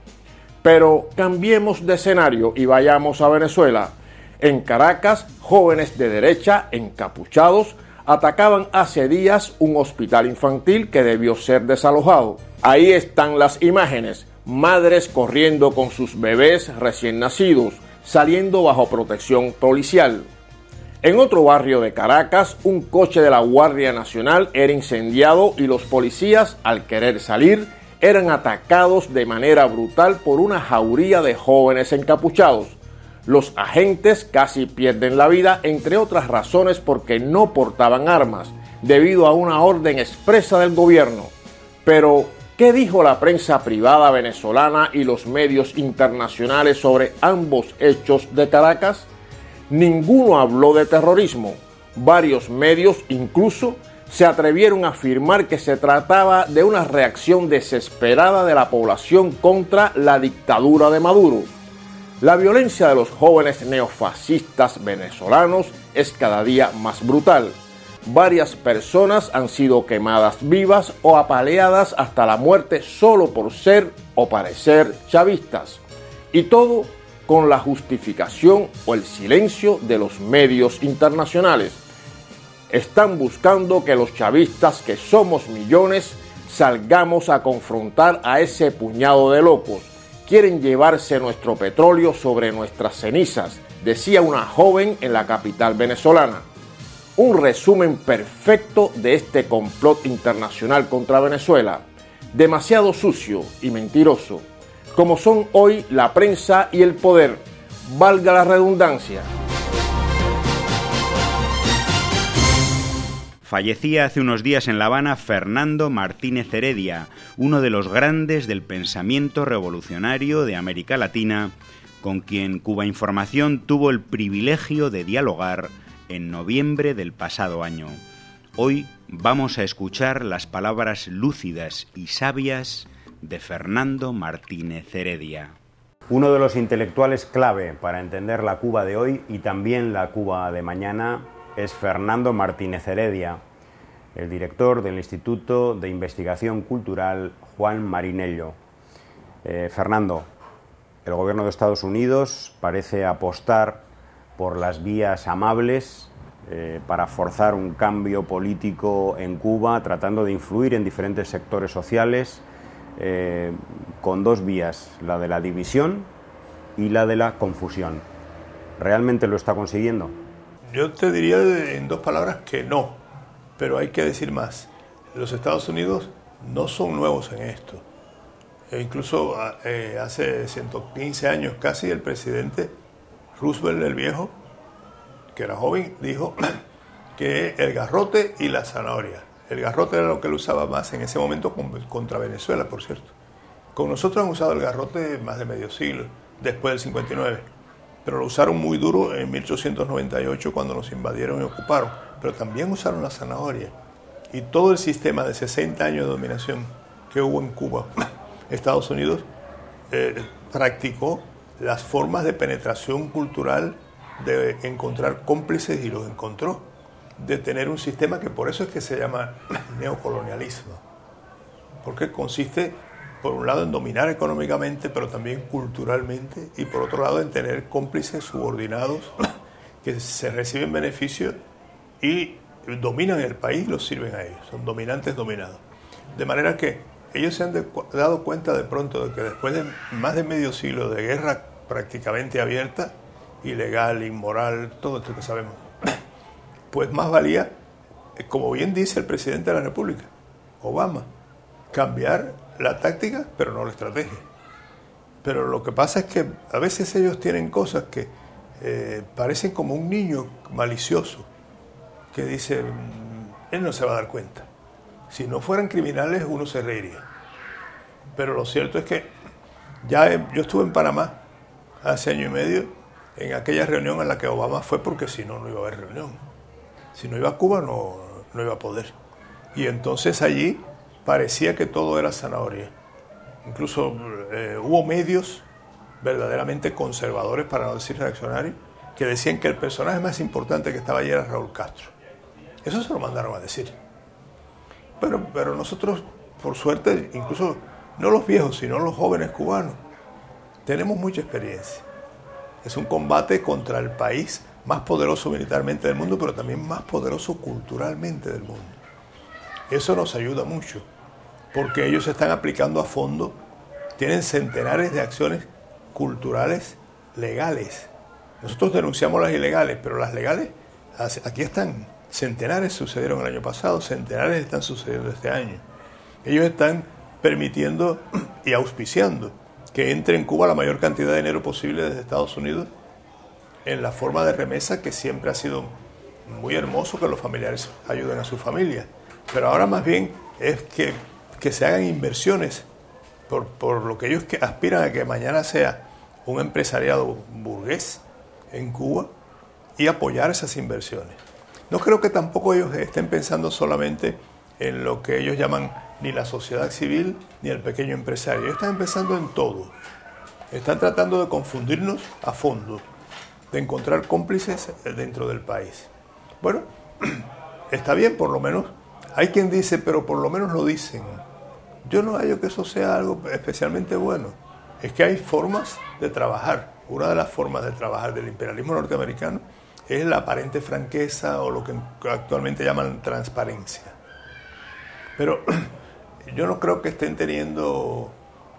Pero cambiemos de escenario y vayamos a Venezuela. En Caracas, jóvenes de derecha encapuchados atacaban hace días un hospital infantil que debió ser desalojado. Ahí están las imágenes, madres corriendo con sus bebés recién nacidos, saliendo bajo protección policial. En otro barrio de Caracas, un coche de la Guardia Nacional era incendiado y los policías, al querer salir, eran atacados de manera brutal por una jauría de jóvenes encapuchados. Los agentes casi pierden la vida, entre otras razones porque no portaban armas, debido a una orden expresa del gobierno. Pero, ¿qué dijo la prensa privada venezolana y los medios internacionales sobre ambos hechos de Caracas? Ninguno habló de terrorismo. Varios medios incluso se atrevieron a afirmar que se trataba de una reacción desesperada de la población contra la dictadura de Maduro. La violencia de los jóvenes neofascistas venezolanos es cada día más brutal. Varias personas han sido quemadas vivas o apaleadas hasta la muerte solo por ser o parecer chavistas. Y todo con la justificación o el silencio de los medios internacionales. Están buscando que los chavistas, que somos millones, salgamos a confrontar a ese puñado de locos. Quieren llevarse nuestro petróleo sobre nuestras cenizas, decía una joven en la capital venezolana. Un resumen perfecto de este complot internacional contra Venezuela, demasiado sucio y mentiroso, como son hoy la prensa y el poder, valga la redundancia. Fallecía hace unos días en La Habana Fernando Martínez Heredia, uno de los grandes del pensamiento revolucionario de América Latina, con quien Cuba Información tuvo el privilegio de dialogar en noviembre del pasado año. Hoy vamos a escuchar las palabras lúcidas y sabias de Fernando Martínez Heredia. Uno de los intelectuales clave para entender la Cuba de hoy y también la Cuba de mañana es Fernando Martínez Heredia, el director del Instituto de Investigación Cultural Juan Marinello. Eh, Fernando, el gobierno de Estados Unidos parece apostar por las vías amables eh, para forzar un cambio político en Cuba, tratando de influir en diferentes sectores sociales eh, con dos vías, la de la división y la de la confusión. ¿Realmente lo está consiguiendo? Yo te diría en dos palabras que no, pero hay que decir más. Los Estados Unidos no son nuevos en esto. E incluso eh, hace ciento quince años casi el presidente Roosevelt el Viejo, que era joven, dijo que el garrote y la zanahoria. El garrote era lo que él usaba más en ese momento contra Venezuela, por cierto. Con nosotros han usado el garrote más de medio siglo, después del cincuenta y nueve. Pero lo usaron muy duro en mil ochocientos noventa y ocho cuando nos invadieron y ocuparon. Pero también usaron la zanahoria. Y todo el sistema de sesenta años de dominación que hubo en Cuba, Estados Unidos eh, practicó las formas de penetración cultural, de encontrar cómplices, y los encontró, de tener un sistema que por eso es que se llama neocolonialismo. Porque consiste, por un lado, en dominar económicamente, pero también culturalmente, y por otro lado, en tener cómplices subordinados que se reciben beneficios y dominan el país y los sirven a ellos. Son dominantes dominados. De manera que ellos se han de, dado cuenta de pronto de que después de más de medio siglo de guerra prácticamente abierta, ilegal, inmoral, todo esto que sabemos, pues más valía, como bien dice el presidente de la República, Obama, cambiar la táctica, pero no la estrategia. Pero lo que pasa es que a veces ellos tienen cosas que eh, parecen como un niño malicioso que dice, él no se va a dar cuenta. Si no fueran criminales, uno se reiría. Pero lo cierto es que ya he, yo estuve en Panamá hace año y medio en aquella reunión en la que Obama fue, porque si no, no iba a haber reunión. Si no iba a Cuba, no, no iba a poder. Y entonces allí parecía que todo era zanahoria. Incluso eh, hubo medios verdaderamente conservadores, para no decir reaccionarios, que decían que el personaje más importante que estaba allí era Raúl Castro. Eso se lo mandaron a decir. Pero, pero nosotros, por suerte, incluso no los viejos, sino los jóvenes cubanos, tenemos mucha experiencia. Es un combate contra el país más poderoso militarmente del mundo, pero también más poderoso culturalmente del mundo. Eso nos ayuda mucho, porque ellos se están aplicando a fondo, tienen centenares de acciones culturales legales. Nosotros denunciamos las ilegales, pero las legales, aquí están, centenares sucedieron el año pasado, centenares están sucediendo este año. Ellos están permitiendo y auspiciando que entre en Cuba la mayor cantidad de dinero posible desde Estados Unidos en la forma de remesa, que siempre ha sido muy hermoso que los familiares ayuden a su familia. Pero ahora más bien es que, que se hagan inversiones por, por lo que ellos que aspiran a que mañana sea un empresariado burgués en Cuba y apoyar esas inversiones. No creo que tampoco ellos estén pensando solamente en lo que ellos llaman ni la sociedad civil ni el pequeño empresario. Ellos están pensando en todo. Están tratando de confundirnos a fondo, de encontrar cómplices dentro del país. Bueno, está bien, por lo menos. Hay quien dice, pero por lo menos lo dicen. Yo no hallo que eso sea algo especialmente bueno. Es que hay formas de trabajar. Una de las formas de trabajar del imperialismo norteamericano es la aparente franqueza o lo que actualmente llaman transparencia. Pero yo no creo que estén teniendo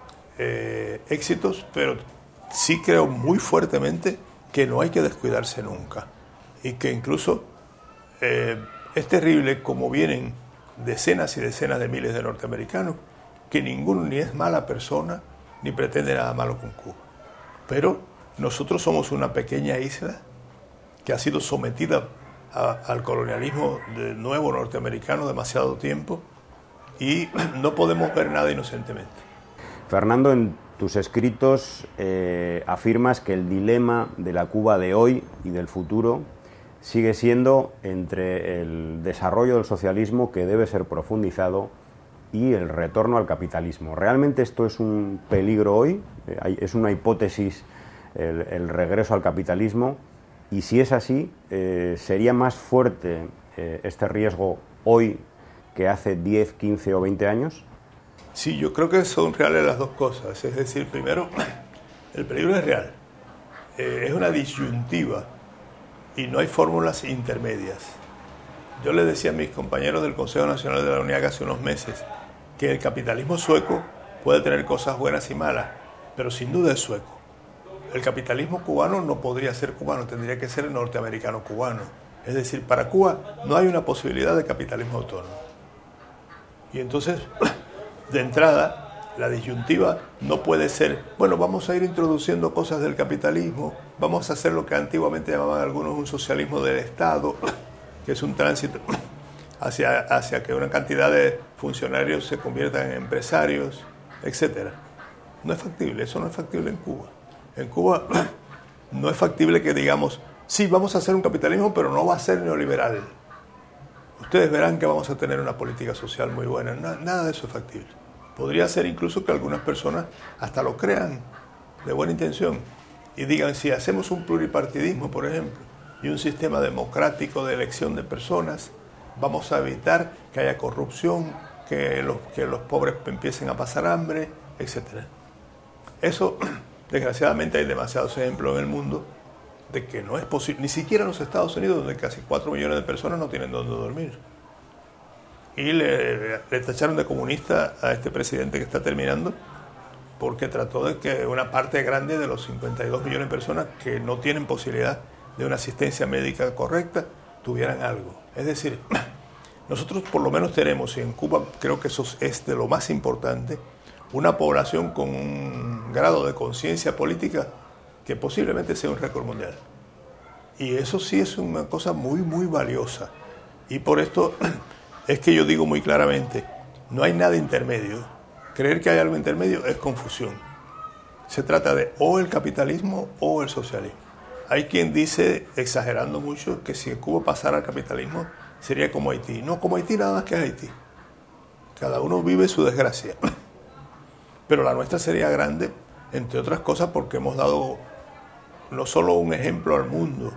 eh, éxitos, pero sí creo muy fuertemente que no hay que descuidarse nunca. Y que incluso eh, es terrible como vienen decenas y decenas de miles de norteamericanos, que ninguno ni es mala persona, ni pretende nada malo con Cuba. Pero nosotros somos una pequeña isla que ha sido sometida a, al colonialismo de nuevo norteamericano demasiado tiempo y no podemos ver nada inocentemente. Fernando, en tus escritos eh, afirmas que el dilema de la Cuba de hoy y del futuro sigue siendo entre el desarrollo del socialismo, que debe ser profundizado, y el retorno al capitalismo. ¿Realmente esto es un peligro hoy? ¿Es una hipótesis el, el regreso al capitalismo? Y si es así, eh, ¿sería más fuerte eh, este riesgo hoy que hace diez, quince o veinte años? Sí, yo creo que son reales las dos cosas. Es decir, primero, el peligro es real. Eh, es una disyuntiva y no hay fórmulas intermedias. Yo le decía a mis compañeros del Consejo Nacional de la Unidad hace unos meses que el capitalismo sueco puede tener cosas buenas y malas, pero sin duda es sueco. El capitalismo cubano no podría ser cubano, tendría que ser norteamericano-cubano. Es decir, para Cuba no hay una posibilidad de capitalismo autónomo. Y entonces, de entrada, la disyuntiva no puede ser, bueno, vamos a ir introduciendo cosas del capitalismo, vamos a hacer lo que antiguamente llamaban algunos un socialismo del Estado, que es un tránsito hacia, hacia que una cantidad de funcionarios se conviertan en empresarios, etcétera. No es factible, eso no es factible en Cuba. En Cuba no es factible que digamos, sí, vamos a hacer un capitalismo, pero no va a ser neoliberal. Ustedes verán que vamos a tener una política social muy buena. Nada de eso es factible. Podría ser incluso que algunas personas hasta lo crean de buena intención y digan, si hacemos un pluripartidismo, por ejemplo, y un sistema democrático de elección de personas, vamos a evitar que haya corrupción, que los, que los pobres empiecen a pasar hambre, etcétera. Eso, desgraciadamente, hay demasiados ejemplos en el mundo de que no es posible, ni siquiera en los Estados Unidos, donde casi cuatro millones de personas no tienen dónde dormir. Y le, le tacharon de comunista a este presidente que está terminando, porque trató de que una parte grande de los cincuenta y dos millones de personas que no tienen posibilidad de una asistencia médica correcta, tuvieran algo. Es decir, nosotros por lo menos tenemos, y en Cuba creo que eso es de lo más importante, una población con un grado de conciencia política que posiblemente sea un récord mundial. Y eso sí es una cosa muy, muy valiosa. Y por esto es que yo digo muy claramente, no hay nada intermedio. Creer que hay algo intermedio es confusión. Se trata de o el capitalismo o el socialismo. Hay quien dice, exagerando mucho, que si Cuba pasara al capitalismo sería como Haití. No, como Haití nada más que Haití. Cada uno vive su desgracia. Pero la nuestra sería grande entre otras cosas porque hemos dado no solo un ejemplo al mundo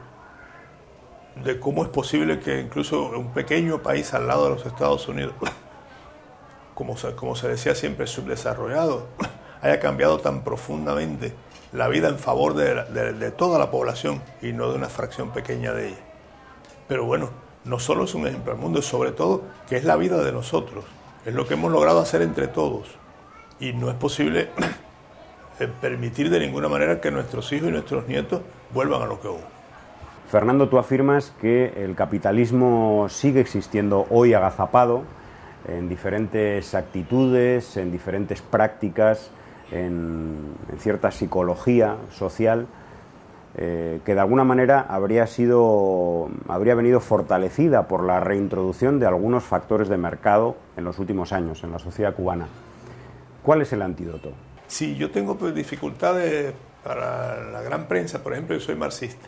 de cómo es posible que incluso un pequeño país al lado de los Estados Unidos, como se, como se decía siempre, subdesarrollado, haya cambiado tan profundamente la vida en favor de, de, de toda la población y no de una fracción pequeña de ella. Pero bueno, no solo es un ejemplo al mundo, es sobre todo que es la vida de nosotros, es lo que hemos logrado hacer entre todos, y no es posible permitir de ninguna manera que nuestros hijos y nuestros nietos vuelvan a lo que hubo. Fernando, tú afirmas que el capitalismo sigue existiendo hoy agazapado en diferentes actitudes, en diferentes prácticas, en, en cierta psicología social, eh, que de alguna manera habría sido, habría venido fortalecida por la reintroducción de algunos factores de mercado en los últimos años en la sociedad cubana. ¿Cuál es el antídoto? Sí, yo tengo pues, dificultades para la gran prensa, por ejemplo, yo soy marxista,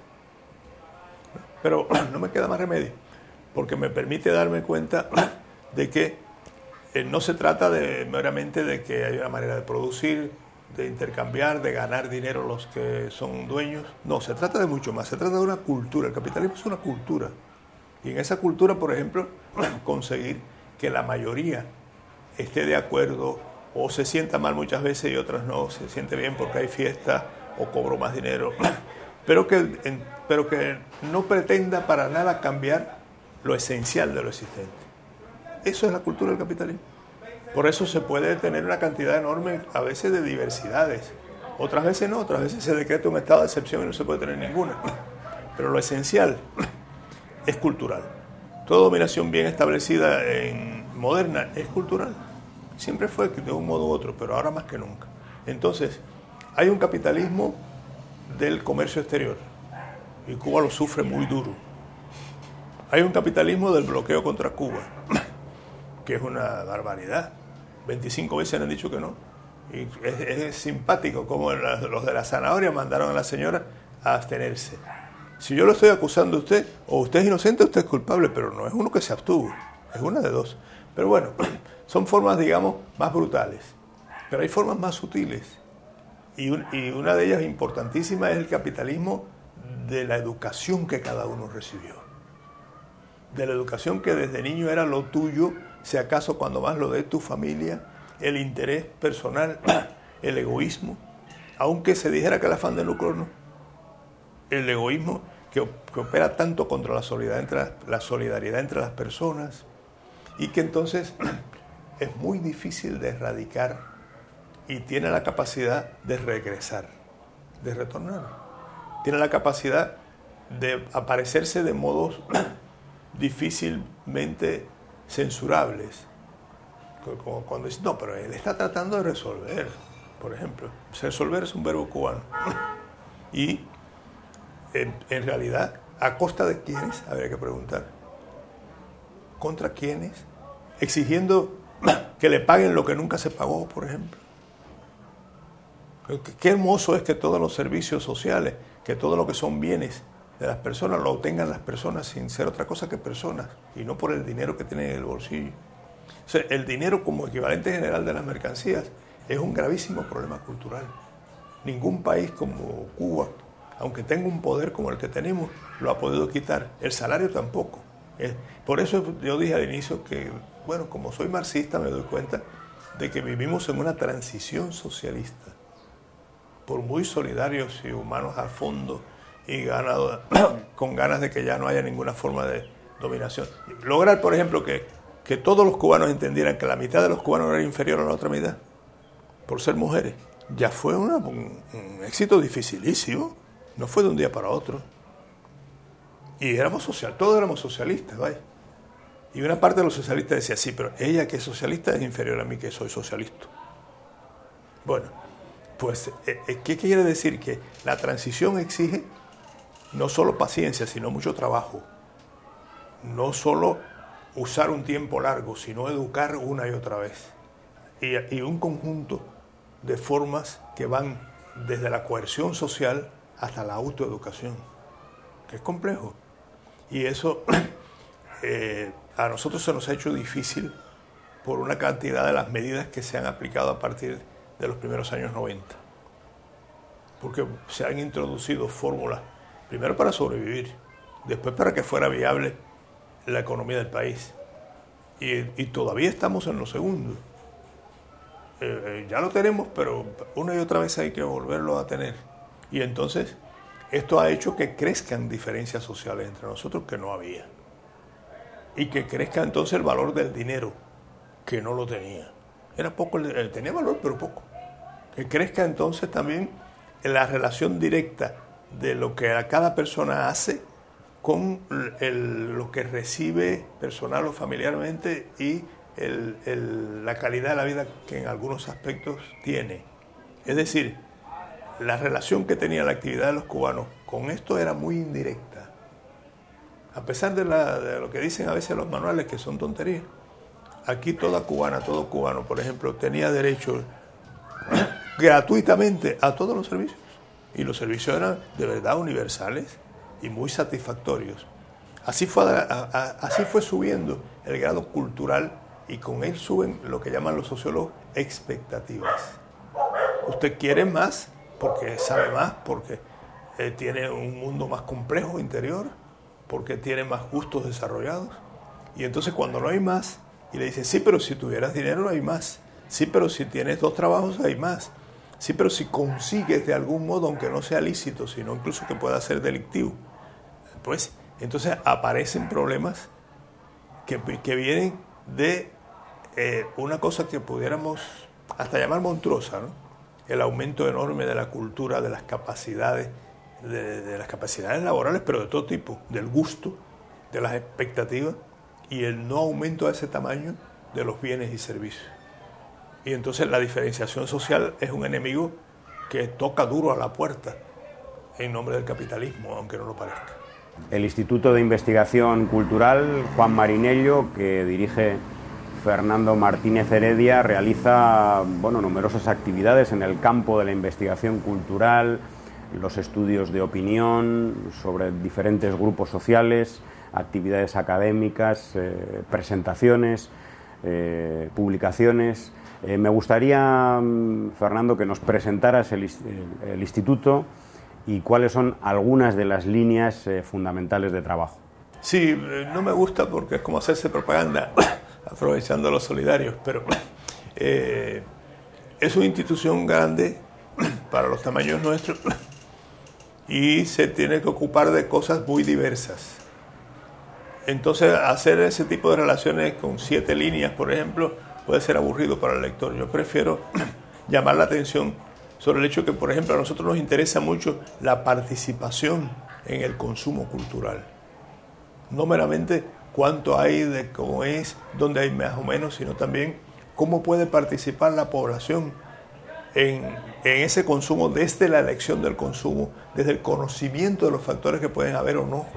pero no me queda más remedio, porque me permite darme cuenta de que eh, no se trata de, meramente de que hay una manera de producir, de intercambiar, de ganar dinero los que son dueños. No, se trata de mucho más, se trata de una cultura. El capitalismo es una cultura. Y en esa cultura, por ejemplo, conseguir que la mayoría esté de acuerdo o se sienta mal muchas veces y otras no, se siente bien porque hay fiesta o cobro más dinero, pero que, en, pero que no pretenda para nada cambiar lo esencial de lo existente. Eso es la cultura del capitalismo. Por eso se puede tener una cantidad enorme a veces de diversidades, otras veces no, otras veces se decreta un estado de excepción y no se puede tener ninguna. Pero lo esencial es cultural. Toda dominación bien establecida en moderna es cultural. Siempre fue de un modo u otro, pero ahora más que nunca. Entonces, hay un capitalismo del comercio exterior y Cuba lo sufre muy duro. Hay un capitalismo del bloqueo contra Cuba, que es una barbaridad. veinticinco veces han dicho que no. Y es, es simpático como los de la zanahoria mandaron a la señora a abstenerse. Si yo lo estoy acusando a usted, o usted es inocente o usted es culpable, pero no es uno que se abstuvo, es una de dos. Pero bueno, son formas, digamos, más brutales. Pero hay formas más sutiles. Y, un, y una de ellas importantísima es el capitalismo de la educación que cada uno recibió. De la educación que desde niño era lo tuyo, si acaso cuando más lo de tu familia, el interés personal, el egoísmo, aunque se dijera que el afán de lucro no. El egoísmo que, que opera tanto contra la solidaridad, entre las, la solidaridad entre las personas y que entonces es muy difícil de erradicar y tiene la capacidad de regresar, de retornar. Tiene la capacidad de aparecerse de modos difícilmente censurables. Como cuando dice, no, pero él está tratando de resolver, por ejemplo. Resolver es un verbo cubano. Y en, en realidad, ¿a costa de quiénes? Habría que preguntar. ¿Contra quiénes? Exigiendo que le paguen lo que nunca se pagó, por ejemplo. Qué hermoso es que todos los servicios sociales, que todo lo que son bienes de las personas lo obtengan las personas sin ser otra cosa que personas y no por el dinero que tienen en el bolsillo. O sea, el dinero como equivalente general de las mercancías es un gravísimo problema cultural. Ningún país como Cuba, aunque tenga un poder como el que tenemos, lo ha podido quitar. El salario tampoco. Por eso yo dije al inicio que, bueno, como soy marxista me doy cuenta de que vivimos en una transición socialista. Por muy solidarios y humanos a fondo y ganado, con ganas de que ya no haya ninguna forma de dominación. Lograr, por ejemplo, que, que todos los cubanos entendieran que la mitad de los cubanos era inferior a la otra mitad, por ser mujeres, ya fue una, un, un éxito dificilísimo. No fue de un día para otro. Y éramos social, todos éramos socialistas, ¿vale? Y una parte de los socialistas decía, sí, pero ella que es socialista es inferior a mí que soy socialista. Bueno, pues, ¿qué quiere decir? Que la transición exige no solo paciencia, sino mucho trabajo. No solo usar un tiempo largo, sino educar una y otra vez. Y, y un conjunto de formas que van desde la coerción social hasta la autoeducación, que es complejo. Y eso eh, a nosotros se nos ha hecho difícil por una cantidad de las medidas que se han aplicado a partir de los primeros años noventa. porque se han introducido fórmulas, primero para sobrevivir, después para que fuera viable la economía del país. Y, y todavía estamos en lo segundo. Eh, eh, ya lo tenemos, pero una y otra vez hay que volverlo a tener. Y entonces, esto ha hecho que crezcan diferencias sociales entre nosotros que no había. Y que crezca entonces el valor del dinero, que no lo tenía. Era poco, el, tenía valor, pero poco. Que crezca entonces también en la relación directa de lo que cada persona hace con el, lo que recibe personal o familiarmente y el, el, la calidad de la vida que en algunos aspectos tiene. Es decir, la relación que tenía la actividad de los cubanos con esto era muy indirecta. A pesar de, la, de lo que dicen a veces los manuales, que son tonterías, aquí toda cubana, todo cubano, por ejemplo, tenía derecho gratuitamente a todos los servicios. Y los servicios eran de verdad universales y muy satisfactorios. Así fue, a, a, así fue subiendo el grado cultural y con él suben lo que llaman los sociólogos expectativas. Usted quiere más porque sabe más, porque eh, tiene un mundo más complejo interior, porque tiene más gustos desarrollados. Y entonces cuando no hay más, y le dice, sí, pero si tuvieras dinero hay más. Sí, pero si tienes dos trabajos hay más. Sí, pero si consigues de algún modo, aunque no sea lícito, sino incluso que pueda ser delictivo, pues entonces aparecen problemas que, que vienen de eh, una cosa que pudiéramos hasta llamar monstruosa, ¿no? El aumento enorme de la cultura, de las capacidades, de, de las capacidades laborales, pero de todo tipo, del gusto, de las expectativas, y el no aumento a ese tamaño de los bienes y servicios. Y entonces la diferenciación social es un enemigo que toca duro a la puerta en nombre del capitalismo, aunque no lo parezca. El Instituto de Investigación Cultural Juan Marinello, que dirige Fernando Martínez Heredia, realiza bueno, numerosas actividades en el campo de la investigación cultural, los estudios de opinión sobre diferentes grupos sociales, actividades académicas, eh, presentaciones, eh, publicaciones. Eh, me gustaría, Fernando, que nos presentaras el, el, el instituto y cuáles son algunas de las líneas eh, fundamentales de trabajo. Sí, no me gusta porque es como hacerse propaganda, aprovechando a los solidarios, pero eh, es una institución grande para los tamaños nuestros y se tiene que ocupar de cosas muy diversas. Entonces, hacer ese tipo de relaciones con siete líneas, por ejemplo, puede ser aburrido para el lector. Yo prefiero llamar la atención sobre el hecho que, por ejemplo, a nosotros nos interesa mucho la participación en el consumo cultural. No meramente cuánto hay de cómo es, dónde hay más o menos, sino también cómo puede participar la población en, en ese consumo desde la elección del consumo, desde el conocimiento de los factores que pueden haber o no.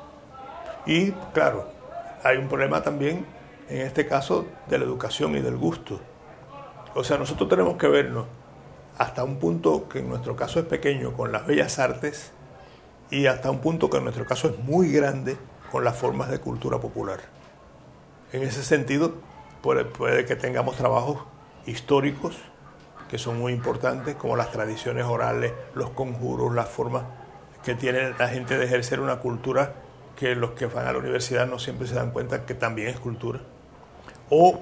Y, claro, hay un problema también, en este caso, de la educación y del gusto. O sea, nosotros tenemos que vernos hasta un punto que en nuestro caso es pequeño con las bellas artes y hasta un punto que en nuestro caso es muy grande con las formas de cultura popular. En ese sentido, puede, puede que tengamos trabajos históricos que son muy importantes, como las tradiciones orales, los conjuros, las formas que tiene la gente de ejercer una cultura que los que van a la universidad no siempre se dan cuenta que también es cultura. O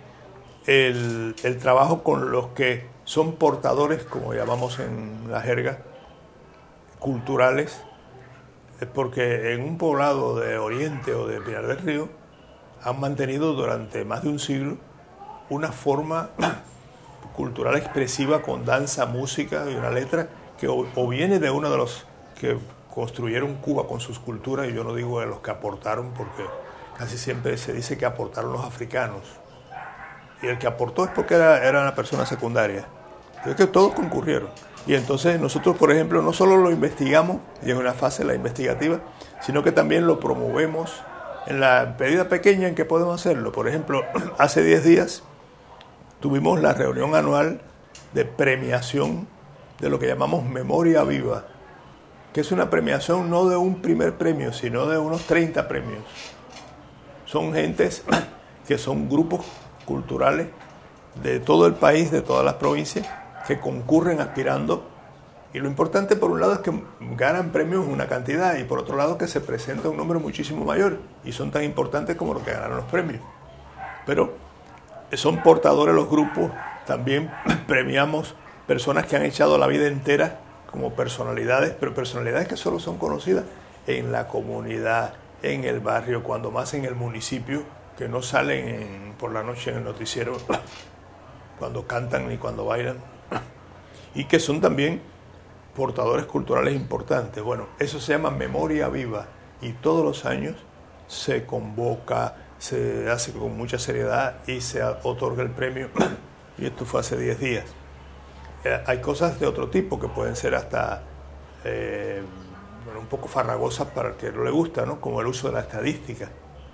el, el trabajo con los que son portadores, como llamamos en la jerga, culturales, porque en un poblado de Oriente o de Pinar del Río han mantenido durante más de un siglo una forma cultural expresiva con danza, música y una letra que o, o viene de uno de los que construyeron Cuba con sus culturas, y yo no digo de los que aportaron, porque casi siempre se dice que aportaron los africanos. Y el que aportó es porque era, era una persona secundaria. Es que todos concurrieron. Y entonces nosotros, por ejemplo, no solo lo investigamos, y es una fase la investigativa, sino que también lo promovemos en la medida pequeña en que podemos hacerlo. Por ejemplo, hace diez días tuvimos la reunión anual de premiación de lo que llamamos Memoria Viva, que es una premiación no de un primer premio, sino de unos treinta premios. Son gentes que son grupos culturales de todo el país, de todas las provincias, que concurren aspirando Y lo importante, por un lado, es que ganan premios una cantidad y por otro lado que se presenta un número muchísimo mayor y son tan importantes como los que ganaron los premios. Pero son portadores los grupos, también premiamos personas que han echado la vida entera como personalidades, pero personalidades que solo son conocidas en la comunidad, en el barrio, cuando más en el municipio, que no salen en, por la noche en el noticiero, cuando cantan ni cuando bailan, y que son también portadores culturales importantes. Bueno, eso se llama memoria viva y todos los años se convoca, se hace con mucha seriedad y se otorga el premio, y esto fue hace diez días. Eh, hay cosas de otro tipo que pueden ser hasta eh, bueno, un poco farragosas para el que no le gusta, ¿no? Como el uso de la estadística.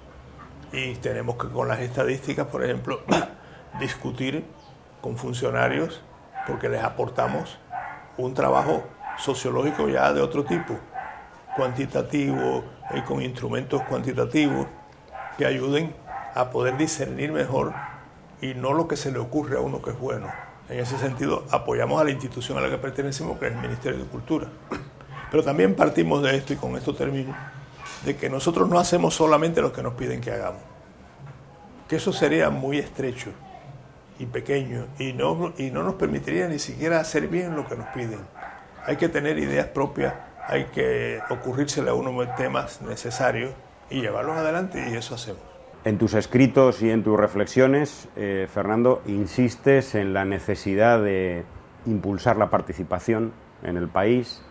Y tenemos que con las estadísticas, por ejemplo, discutir con funcionarios porque les aportamos un trabajo sociológico ya de otro tipo, cuantitativo y con instrumentos cuantitativos que ayuden a poder discernir mejor y no lo que se le ocurre a uno que es bueno. En ese sentido, apoyamos a la institución a la que pertenecemos, que es el Ministerio de Cultura. Pero también partimos de esto, y con esto termino, de que nosotros no hacemos solamente lo que nos piden que hagamos. Que eso sería muy estrecho y pequeño, y no, y no nos permitiría ni siquiera hacer bien lo que nos piden. Hay que tener ideas propias, hay que ocurrírsele a uno temas necesarios y llevarlos adelante, y eso hacemos. En tus escritos y en tus reflexiones, eh, Fernando, insistes en la necesidad de impulsar la participación en el país,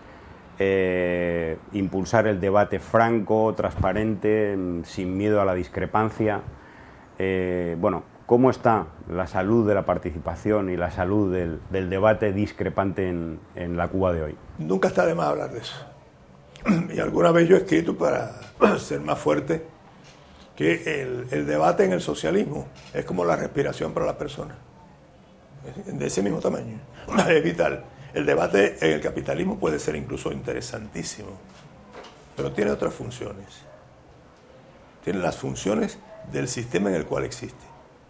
eh, impulsar el debate franco, transparente, sin miedo a la discrepancia. Eh, bueno, ¿cómo está la salud de la participación y la salud del, del debate discrepante en, en la Cuba de hoy? Nunca está de más hablar de eso. Y alguna vez yo he escrito para ser más fuerte que el, el debate en el socialismo es como la respiración para la persona, de ese mismo tamaño, es vital. El debate en el capitalismo puede ser incluso interesantísimo, pero tiene otras funciones. Tiene las funciones del sistema en el cual existe.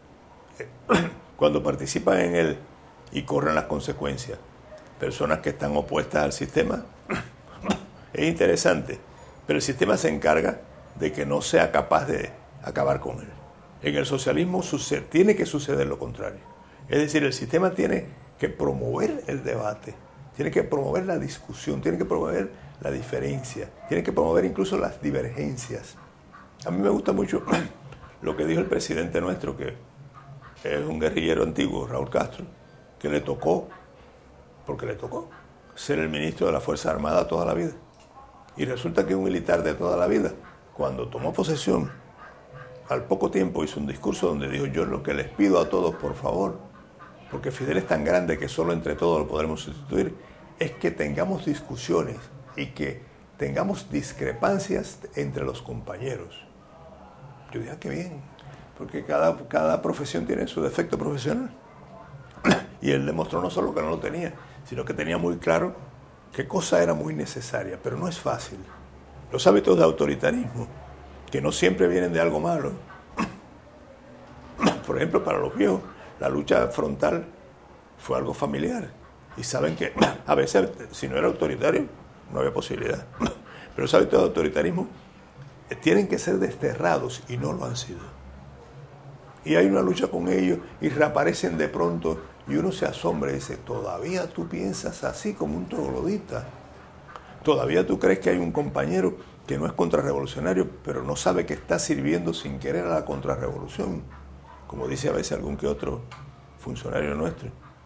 Cuando participan en él y corren las consecuencias personas que están opuestas al sistema, es interesante, pero el sistema se encarga de que no sea capaz de acabar con él. En el socialismo sucede, tiene que suceder lo contrario. Es decir, el sistema tiene que promover el debate, tiene que promover la discusión, tiene que promover la diferencia, tiene que promover incluso las divergencias. A mí me gusta mucho lo que dijo el presidente nuestro, que es un guerrillero antiguo, Raúl Castro, que le tocó, porque le tocó, ser el ministro de la Fuerza Armada toda la vida. Y resulta que un militar de toda la vida, cuando tomó posesión, al poco tiempo hizo un discurso donde dijo: yo lo que les pido a todos, por favor, porque Fidel es tan grande que solo entre todos lo podremos sustituir, es que tengamos discusiones y que tengamos discrepancias entre los compañeros. Yo dije: ah, qué bien, porque cada, cada profesión tiene su defecto profesional. Y él demostró no solo que no lo tenía, sino que tenía muy claro qué cosa era muy necesaria, pero no es fácil. Los hábitos de autoritarismo, que no siempre vienen de algo malo. Por ejemplo, para los viejos, la lucha frontal fue algo familiar. Y saben que a veces, si no era autoritario, no había posibilidad. Pero los hábitos de autoritarismo tienen que ser desterrados y no lo han sido. Y hay una lucha con ellos y reaparecen de pronto y uno se asombra y dice: ¿todavía tú piensas así como un troglodita? ¿Todavía tú crees que hay un compañero que no es contrarrevolucionario, pero no sabe que está sirviendo sin querer a la contrarrevolución? Como dice a veces algún que otro funcionario nuestro.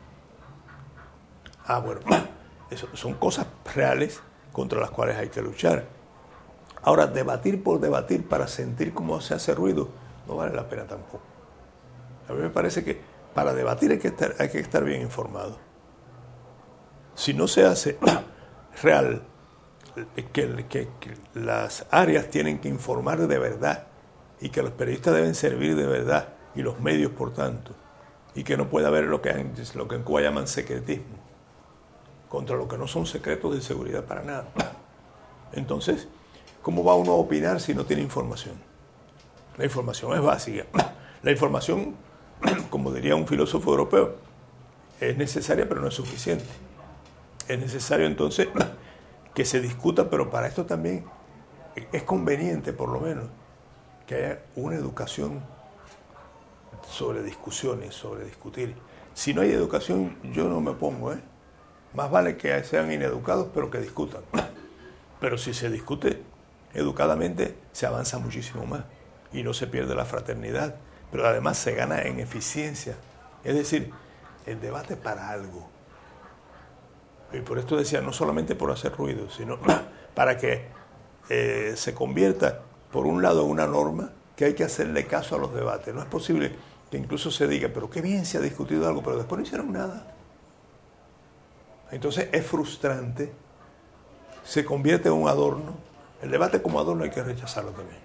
Ah, bueno, eso son cosas reales contra las cuales hay que luchar. Ahora, debatir por debatir para sentir cómo se hace ruido no vale la pena tampoco. A mí me parece que para debatir hay que estar, hay que estar bien informado. Si no se hace real que, que, que las áreas tienen que informar de verdad y que los periodistas deben servir de verdad y los medios, por tanto, y que no puede haber lo que, lo que en Cuba llaman secretismo, contra lo que no son secretos de seguridad para nada. Entonces, ¿cómo va uno a opinar si no tiene información? La información es básica. La información, como diría un filósofo europeo, es necesaria pero no es suficiente. es necesario entonces que se discuta, pero para esto también es conveniente, por lo menos, que haya una educación sobre discusiones, sobre discutir. Si no hay educación, yo no me opongo, ¿eh? Más vale que sean ineducados, pero que discutan. Pero si se discute educadamente, se avanza muchísimo más y no se pierde la fraternidad, pero además se gana en eficiencia. Es decir, el debate para algo. Y por esto decía, no solamente por hacer ruido, sino para que eh, se convierta, por un lado, en una norma que hay que hacerle caso a los debates. No es posible que incluso se diga, pero qué bien se ha discutido algo, pero después no hicieron nada. Entonces es frustrante, se convierte en un adorno. El debate como adorno hay que rechazarlo también.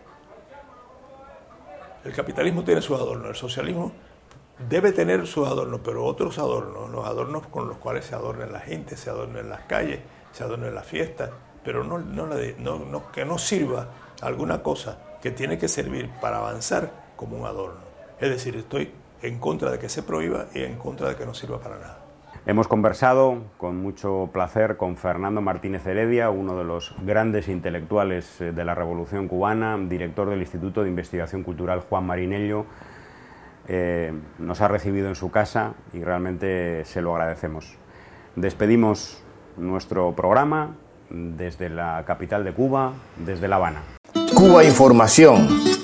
El capitalismo tiene su adorno, el socialismo debe tener sus adornos, pero otros adornos, los adornos con los cuales se adorna la gente, se adorna en las calles, se adorna en las fiestas, pero no, no, la de, no, no que no sirva alguna cosa que tiene que servir para avanzar como un adorno. Es decir, estoy en contra de que se prohíba y en contra de que no sirva para nada. Hemos conversado con mucho placer con Fernando Martínez Heredia, uno de los grandes intelectuales de la Revolución Cubana, director del Instituto de Investigación Cultural Juan Marinello. Eh, nos ha recibido en su casa y realmente se lo agradecemos. Despedimos nuestro programa desde la capital de Cuba, desde La Habana. Cuba Información.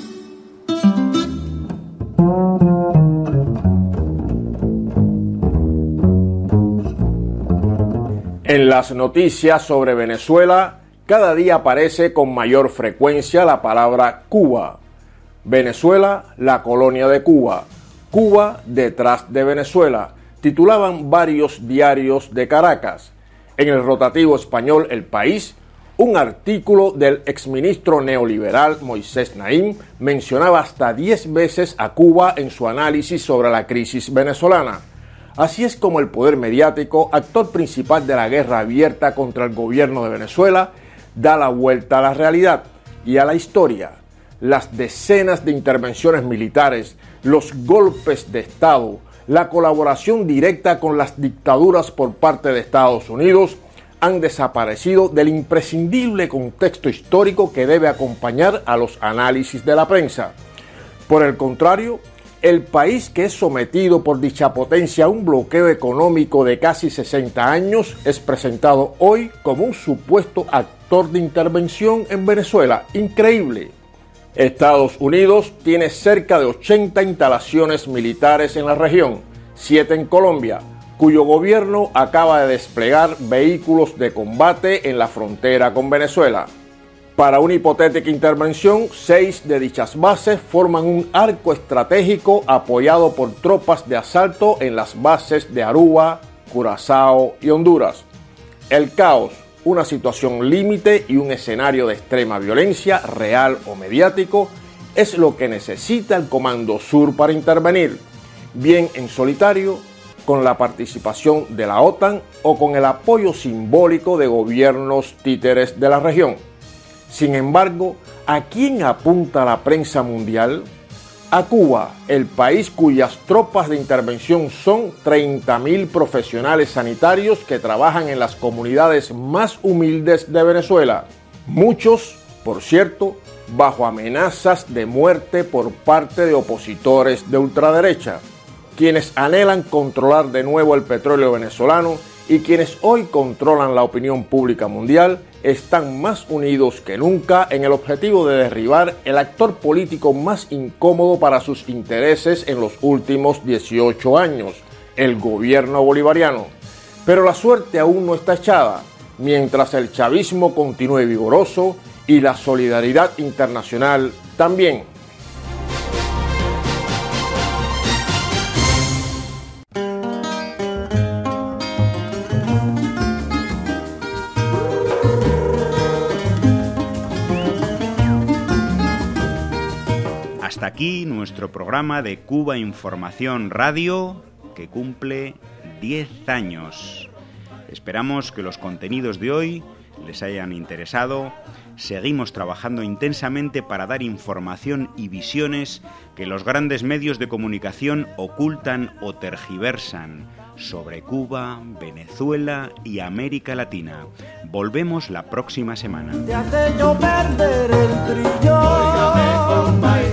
En las noticias sobre Venezuela, cada día aparece con mayor frecuencia la palabra Cuba. Venezuela, la colonia de Cuba. Cuba detrás de Venezuela, titulaban varios diarios de Caracas. En el rotativo español El País, un artículo del exministro neoliberal Moisés Naim mencionaba hasta diez veces a Cuba en su análisis sobre la crisis venezolana. Así es como el poder mediático, actor principal de la guerra abierta contra el gobierno de Venezuela, da la vuelta a la realidad y a la historia. Las decenas de intervenciones militares, los golpes de Estado, la colaboración directa con las dictaduras por parte de Estados Unidos han desaparecido del imprescindible contexto histórico que debe acompañar a los análisis de la prensa. Por el contrario, el país que es sometido por dicha potencia a un bloqueo económico de casi sesenta años es presentado hoy como un supuesto actor de intervención en Venezuela. Increíble. Estados Unidos tiene cerca de ochenta instalaciones militares en la región, siete en Colombia, cuyo gobierno acaba de desplegar vehículos de combate en la frontera con Venezuela. Para una hipotética intervención, seis de dichas bases forman un arco estratégico apoyado por tropas de asalto en las bases de Aruba, Curazao y Honduras. El caos, una situación límite y un escenario de extrema violencia, real o mediático, es lo que necesita el Comando Sur para intervenir, bien en solitario, con la participación de la OTAN o con el apoyo simbólico de gobiernos títeres de la región. Sin embargo, ¿a quién apunta la prensa mundial? A Cuba, el país cuyas tropas de intervención son treinta mil profesionales sanitarios que trabajan en las comunidades más humildes de Venezuela. Muchos, por cierto, bajo amenazas de muerte por parte de opositores de ultraderecha, quienes anhelan controlar de nuevo el petróleo venezolano y quienes hoy controlan la opinión pública mundial, están más unidos que nunca en el objetivo de derribar el actor político más incómodo para sus intereses en los últimos dieciocho años, el gobierno bolivariano. Pero la suerte aún no está echada, mientras el chavismo continúe vigoroso y la solidaridad internacional también. Hasta aquí nuestro programa de Cuba Información Radio, que cumple diez años. Esperamos que los contenidos de hoy les hayan interesado. Seguimos trabajando intensamente para dar información y visiones que los grandes medios de comunicación ocultan o tergiversan sobre Cuba, Venezuela y América Latina. Volvemos la próxima semana. Te hace yo perder el brillo.